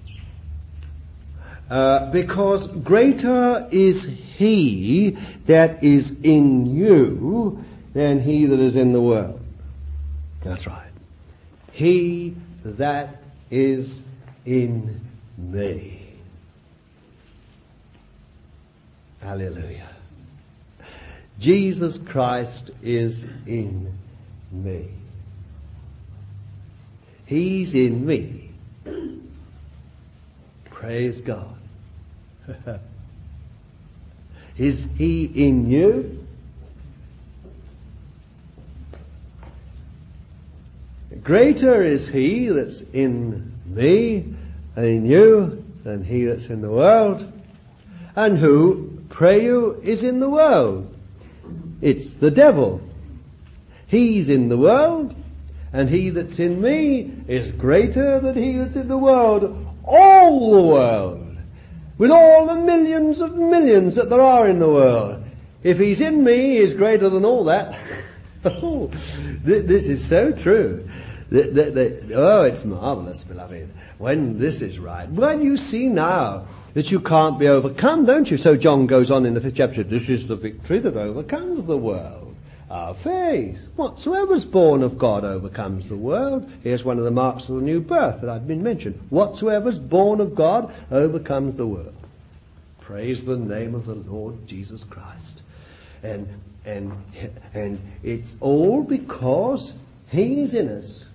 Uh, because greater is he that is in you than he that is in the world. That's right. He that is in me. Hallelujah. Jesus Christ is in me. He's in me. Praise God. Is he in you? Greater is he that's in me and in you than he that's in the world. And who, pray you, is in the world? It's the devil. He's in the world, and he that's in me is greater than he that's in the world. All the world, with all the millions of millions that there are in the world. If he's in me, he is greater than all that. Oh, this is so true. The, the, the, oh, it's marvelous, beloved, when this is right. Well, you see now that you can't be overcome, don't you? So John goes on in the fifth chapter, this is the victory that overcomes the world. Our faith. Whatsoever's born of God overcomes the world. Here's one of the marks of the new birth that I've been mentioned. Whatsoever's born of God overcomes the world. Praise the name of the Lord Jesus Christ. And and and it's all because He's in us.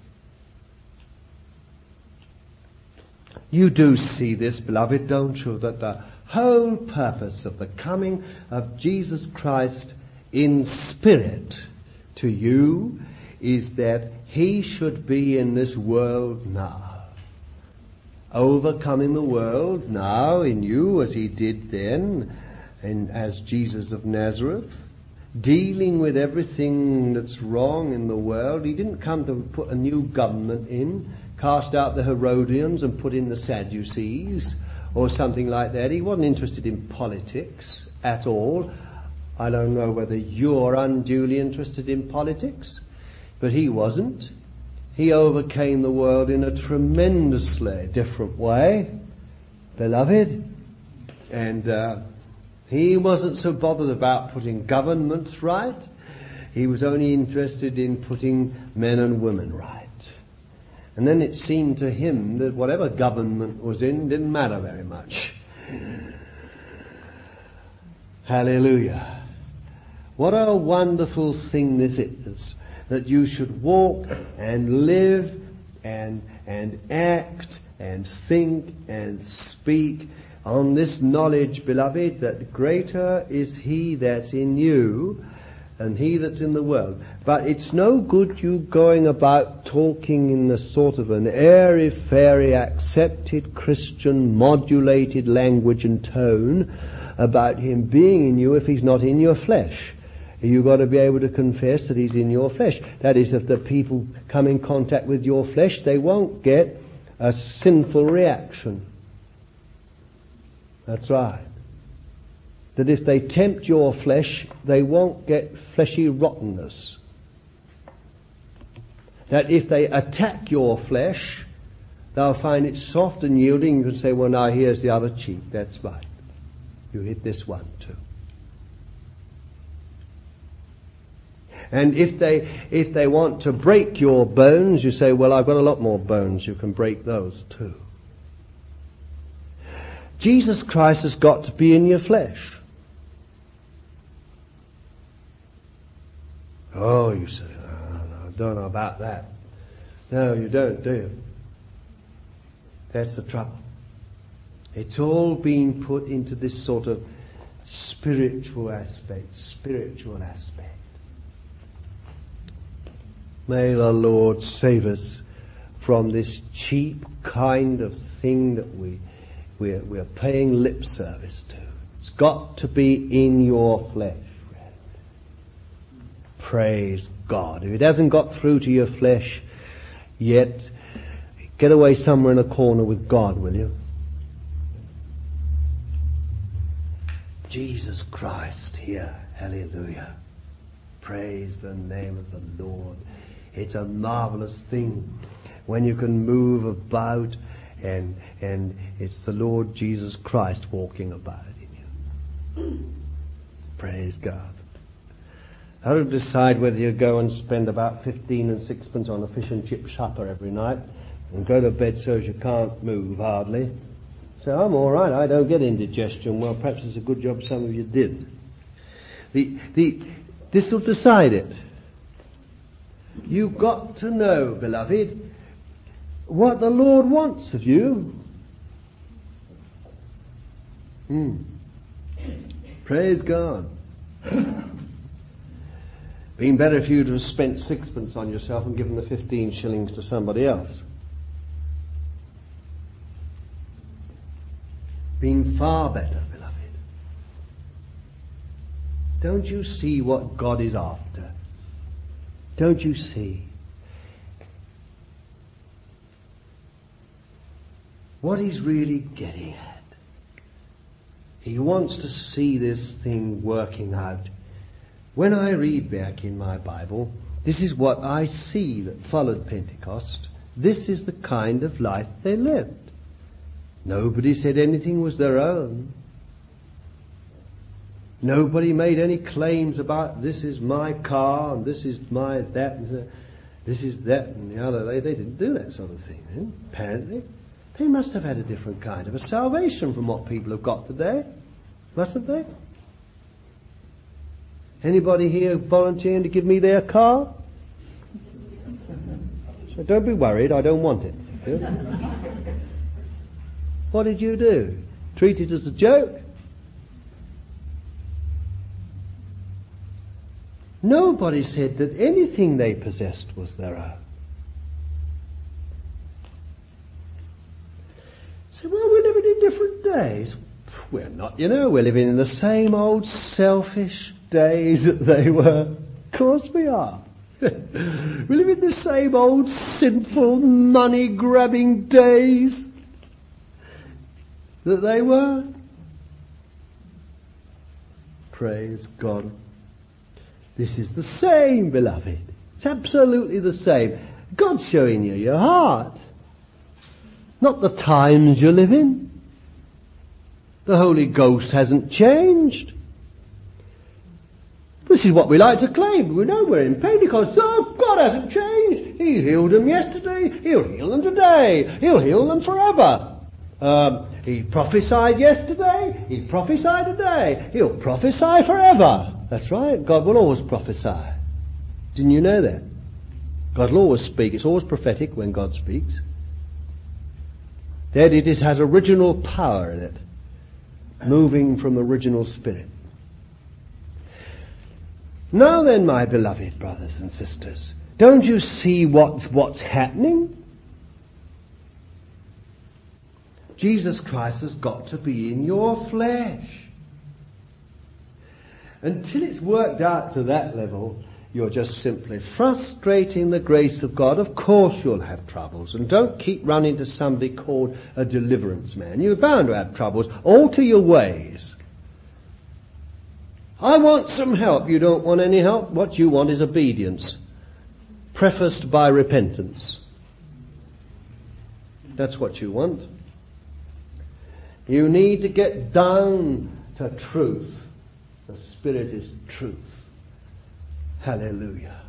You do see this, beloved, don't you? That the whole purpose of the coming of Jesus Christ in spirit to you is that He should be in this world now, overcoming the world now in you as He did then, and as Jesus of Nazareth, dealing with everything that's wrong in the world. He didn't come to put a new government in, cast out the Herodians and put in the Sadducees or something like that. He wasn't interested in politics at all. I don't know whether you're unduly interested in politics, but he wasn't. He overcame the world in a tremendously different way, beloved. And uh, he wasn't so bothered about putting governments right. He was only interested in putting men and women right. And then it seemed to him that whatever government was in didn't matter very much. Hallelujah. What a wonderful thing this is, that you should walk and live and and act and think and speak on this knowledge, beloved, that greater is He that's in you than he that's in the world. But it's no good you going about talking in the sort of an airy-fairy, accepted Christian, modulated language and tone about Him being in you if He's not in your flesh. You've got to be able to confess that He's in your flesh. That is, if the people come in contact with your flesh, they won't get a sinful reaction. That's right. That if they tempt your flesh, they won't get fleshy rottenness. That if they attack your flesh, they'll find it soft and yielding. You can say, well, now here's the other cheek. That's right. You hit this one too. And if they if they want to break your bones, you say, well, I've got a lot more bones. You can break those too. Jesus Christ has got to be in your flesh. Oh, you say, oh, no, I don't know about that. No, you don't, do you? That's the trouble. It's all been put into this sort of spiritual aspect, spiritual aspect. May the Lord save us from this cheap kind of thing that we, we're, we're paying lip service to. It's got to be in your flesh, friend. Praise God. If it hasn't got through to your flesh yet, get away somewhere in a corner with God, will you? Jesus Christ here. Hallelujah. Praise the name of the Lord. It's a marvelous thing when you can move about and and it's the Lord Jesus Christ walking about in you. Praise God. How to decide whether you go and spend about fifteen and sixpence on a fish and chip supper every night and go to bed so as you can't move hardly. So I'm all right, I don't get indigestion. Well, perhaps it's a good job some of you did. The the this will decide it. You've got to know, beloved, what the Lord wants of you. Mm. Praise God. Been better if you'd have spent sixpence on yourself and given the fifteen shillings to somebody else. Been far better, beloved. Don't you see what God is after? Don't you see? What he's really getting at. He wants to see this thing working out. When I read back in my Bible, this is what I see that followed Pentecost. This is the kind of life they lived. Nobody said anything was their own. Nobody made any claims about this is my car and this is my that and this is that and the other. They, they didn't do that sort of thing then, apparently. They must have had a different kind of a salvation from what people have got today. Mustn't they? Anybody here volunteering to give me their car? So don't be worried, I don't want it. What did you do? Treat it as a joke? Nobody said that anything they possessed was their own. So, well, we're living in different days. We're not, you know, we're living in the same old selfish days that they were. Of course we are. We live in the same old sinful, money-grabbing days that they were. Praise God. This is the same, beloved. It's absolutely the same. God's showing you your heart. Not the times you live in. The Holy Ghost hasn't changed. This is what we like to claim. We know we're in Pentecost. Oh, God hasn't changed. He healed them yesterday. He'll heal them today. He'll heal them forever. Um, he prophesied yesterday. He prophesied today. He'll prophesy forever. That's right. God will always prophesy. Didn't you know that? God will always speak. It's always prophetic when God speaks. That it has original power in it, moving from the original spirit. Now then, my beloved brothers and sisters, don't you see what's, what's happening? Jesus Christ has got to be in your flesh. Until it's worked out to that level, you're just simply frustrating the grace of God. Of course you'll have troubles. And don't keep running to somebody called a deliverance man. You're bound to have troubles. Alter your ways. I want some help. You don't want any help. What you want is obedience, prefaced by repentance. That's what you want. You need to get down to truth. The Spirit is truth. Hallelujah.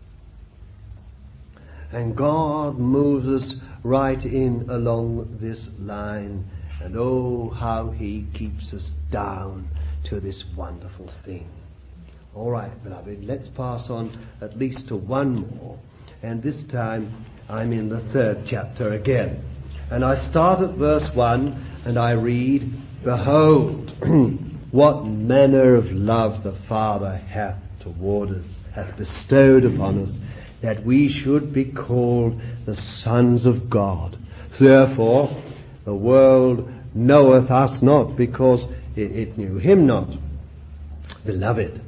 And God moves us right in along this line. And oh, how He keeps us down to this wonderful thing. All right, beloved, let's pass on at least to one more. And this time I'm in the third chapter again. And I start at verse one and I read, Behold, what manner of love the Father hath toward us, hath bestowed upon us, that we should be called the sons of God. Therefore, the world knoweth us not, because it, it knew Him not. Beloved,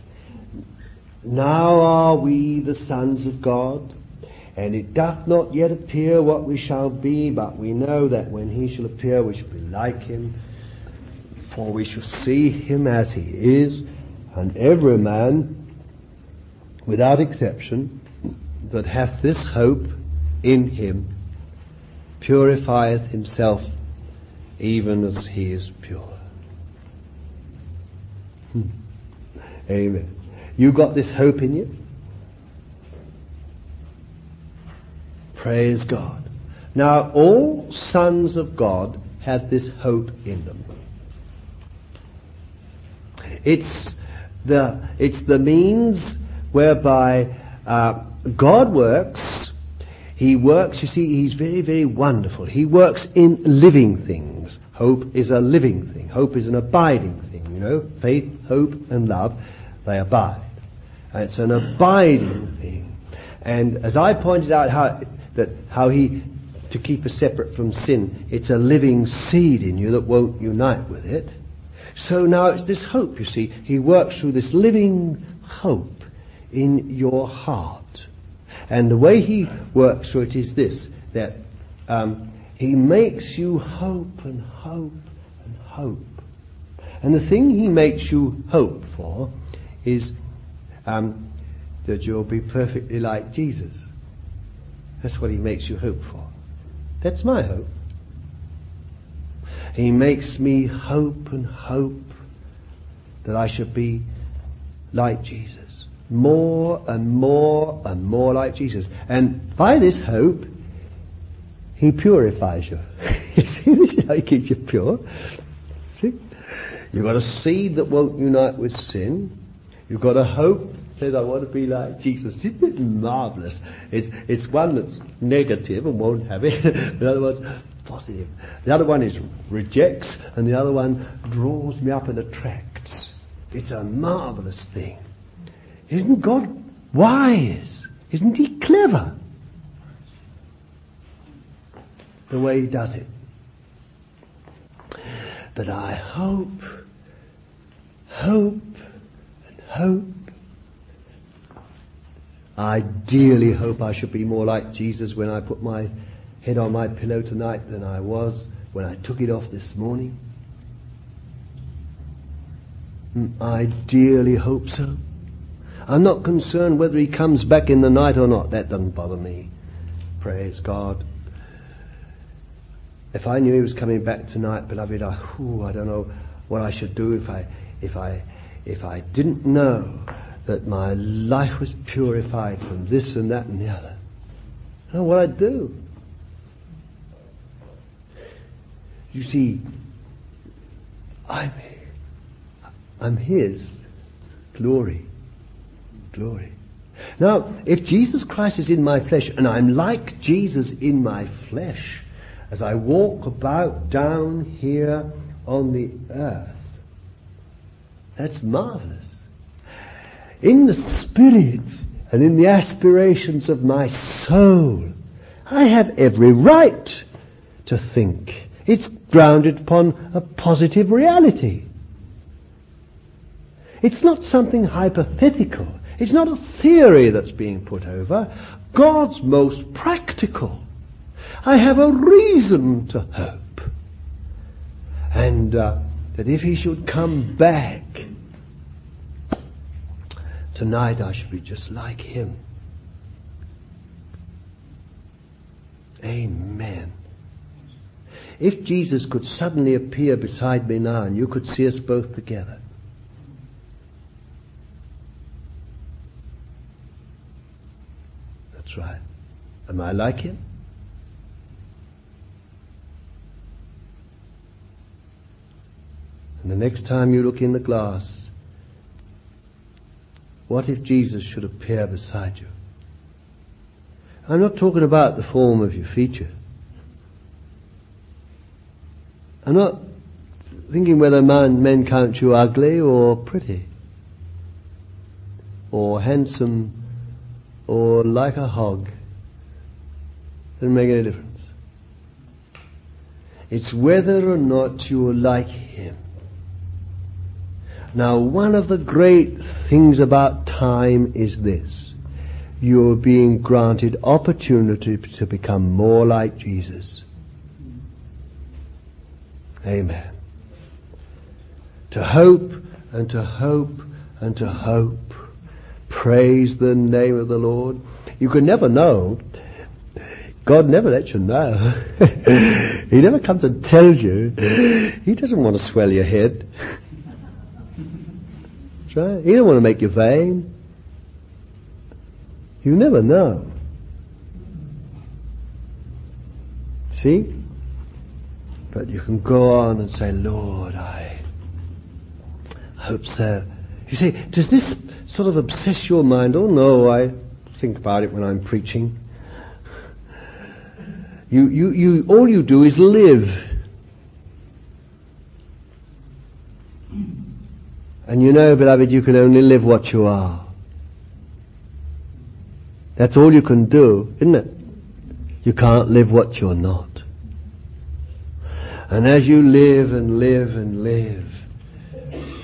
now are we the sons of God, and it doth not yet appear what we shall be, but we know that when He shall appear, we shall be like Him, for we shall see Him as He is. And every man, without exception, that hath this hope in Him, purifieth himself even as He is pure. Hmm. Amen. You got this hope in you? Praise God. Now, all sons of God have this hope in them. It's the, it's the means whereby uh, God works. He works, you see, He's very, very wonderful. He works in living things. Hope is a living thing. Hope is an abiding thing, you know. Faith, hope, and love, they abide. And it's an abiding thing. And as I pointed out, how that how He, to keep us separate from sin, it's a living seed in you that won't unite with it. So now it's this hope, you see. He works through this living hope in your heart. And the way he works through it is this, that um, he makes you hope and hope and hope. And the thing he makes you hope for is um, that you'll be perfectly like Jesus. That's what he makes you hope for. That's my hope. He makes me hope and hope that I should be like Jesus. More and more and more like Jesus. And by this hope, he purifies you. You see, this is how he keeps you pure. See? You've got a seed that won't unite with sin. You've got a hope that says, I want to be like Jesus. Isn't it marvellous? It's, it's one that's negative and won't have it. The other one's positive. The other one is rejects, and the other one draws me up and attracts. It's a marvellous thing. Isn't God wise? Isn't he clever? The way he does it. That I hope, hope, and hope. I dearly hope I should be more like Jesus when I put my head on my pillow tonight than I was when I took it off this morning. I dearly hope so. I'm not concerned whether he comes back in the night or not. That doesn't bother me. Praise God. If I knew he was coming back tonight, beloved, I, whew, I don't know what I should do if I, if I, if I didn't know that my life was purified from this and that and the other. I don't know what I'd do. You see, I'm, I'm his. Glory. Glory. Now, if Jesus Christ is in my flesh, and I'm like Jesus in my flesh, as I walk about down here on the earth, that's marvelous. In the spirit and in the aspirations of my soul, I have every right to think. It's grounded upon a positive reality. It's not something hypothetical. It's not a theory that's being put over. God's most practical. I have a reason to hope. And uh, that if he should come back, tonight I should be just like him. Amen. If Jesus could suddenly appear beside me now and you could see us both together, that's right. Am I like him? And the next time you look in the glass, what if Jesus should appear beside you? I'm not talking about the form of your feature. I'm not thinking whether man, men count you ugly or pretty, or handsome, or like a hog. Doesn't make any difference. It's whether or not you are like him. Now, one of the great things about time is this. You're being granted opportunity to become more like Jesus. Amen. To hope and to hope and to hope. Praise the name of the Lord. You can never know. God never lets you know. He never comes and tells you. He doesn't want to swell your head. That's right. He doesn't want to make you vain. You never know. See? But you can go on and say, Lord, I hope so. You say, does this sort of obsess your mind? Oh no, I think about it when I'm preaching. You, you, you, all you do is live. And you know, beloved, you can only live what you are. That's all you can do, isn't it? You can't live what you're not. And as you live and live and live,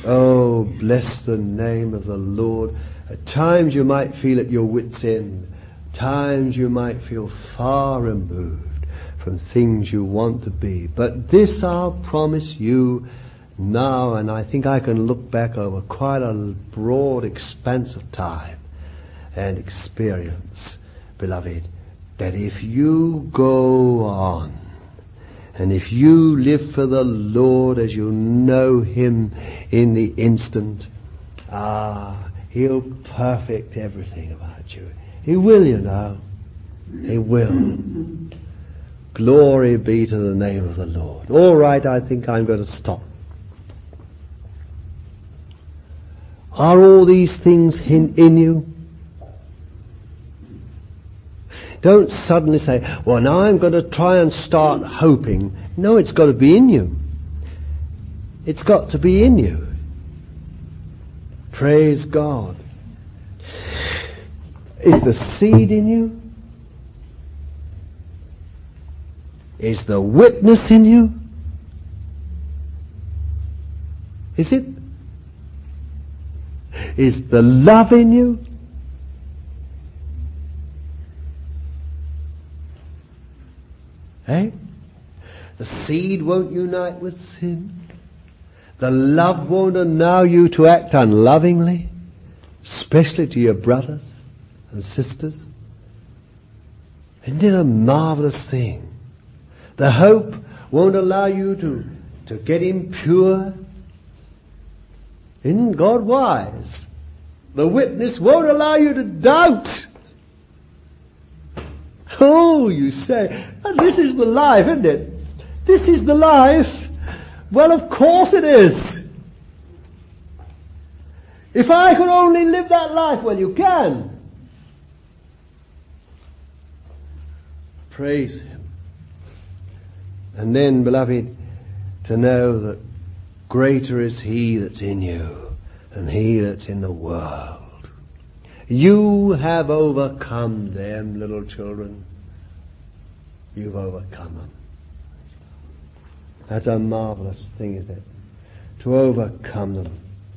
Oh, bless the name of the Lord. At times you might feel at your wit's end. Times you might feel far removed from things you want to be. But this I'll promise you now, and I think I can look back over quite a broad expanse of time and experience, beloved, that if you go on, and if you live for the Lord as you know Him in the instant, ah, He'll perfect everything about you. He will, you know. He will. Glory be to the name of the Lord. All right, I think I'm going to stop. Are all these things in, in you? Don't suddenly say, well, now I'm going to try and start hoping. No, it's got to be in you. It's got to be in you. Praise God. Is the seed in you? Is the witness in you? Is it? Is the love in you? Eh? The seed won't unite with sin. The love won't allow you to act unlovingly, especially to your brothers and sisters. Isn't it a marvelous thing? The hope won't allow you to, to get impure. Isn't God wise? The witness won't allow you to doubt. Oh, you say, this is the life, isn't it? This is the life. Well, of course it is. If I could only live that life, well, you can. Praise Him. And then, beloved, to know that greater is He that's in you than he that's in the world. You have overcome them, little children. You've overcome them. That's a marvelous thing, isn't it? To overcome them.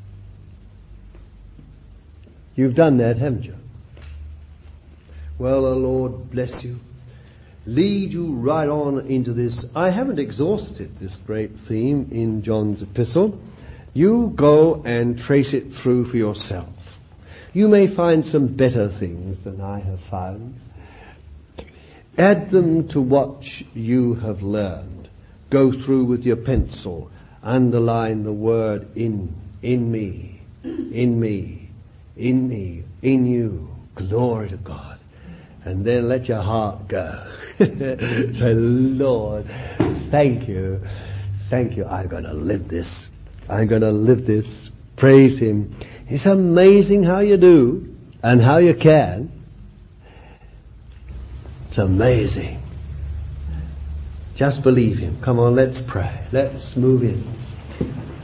You've done that, haven't you? Well, the Lord bless you. Lead you right on into this. I haven't exhausted this great theme in John's epistle. You go and trace it through for yourself. You may find some better things than I have found. Add them to what you have learned. Go through with your pencil. Underline the word in, in me, in me, in me, in you. Glory to God. And then let your heart go. Say, Lord, thank you. Thank you. I'm going to live this. I'm going to live this. Praise Him. It's amazing how you do and how you can. It's amazing. Just believe Him. Come on, let's pray. Let's move in.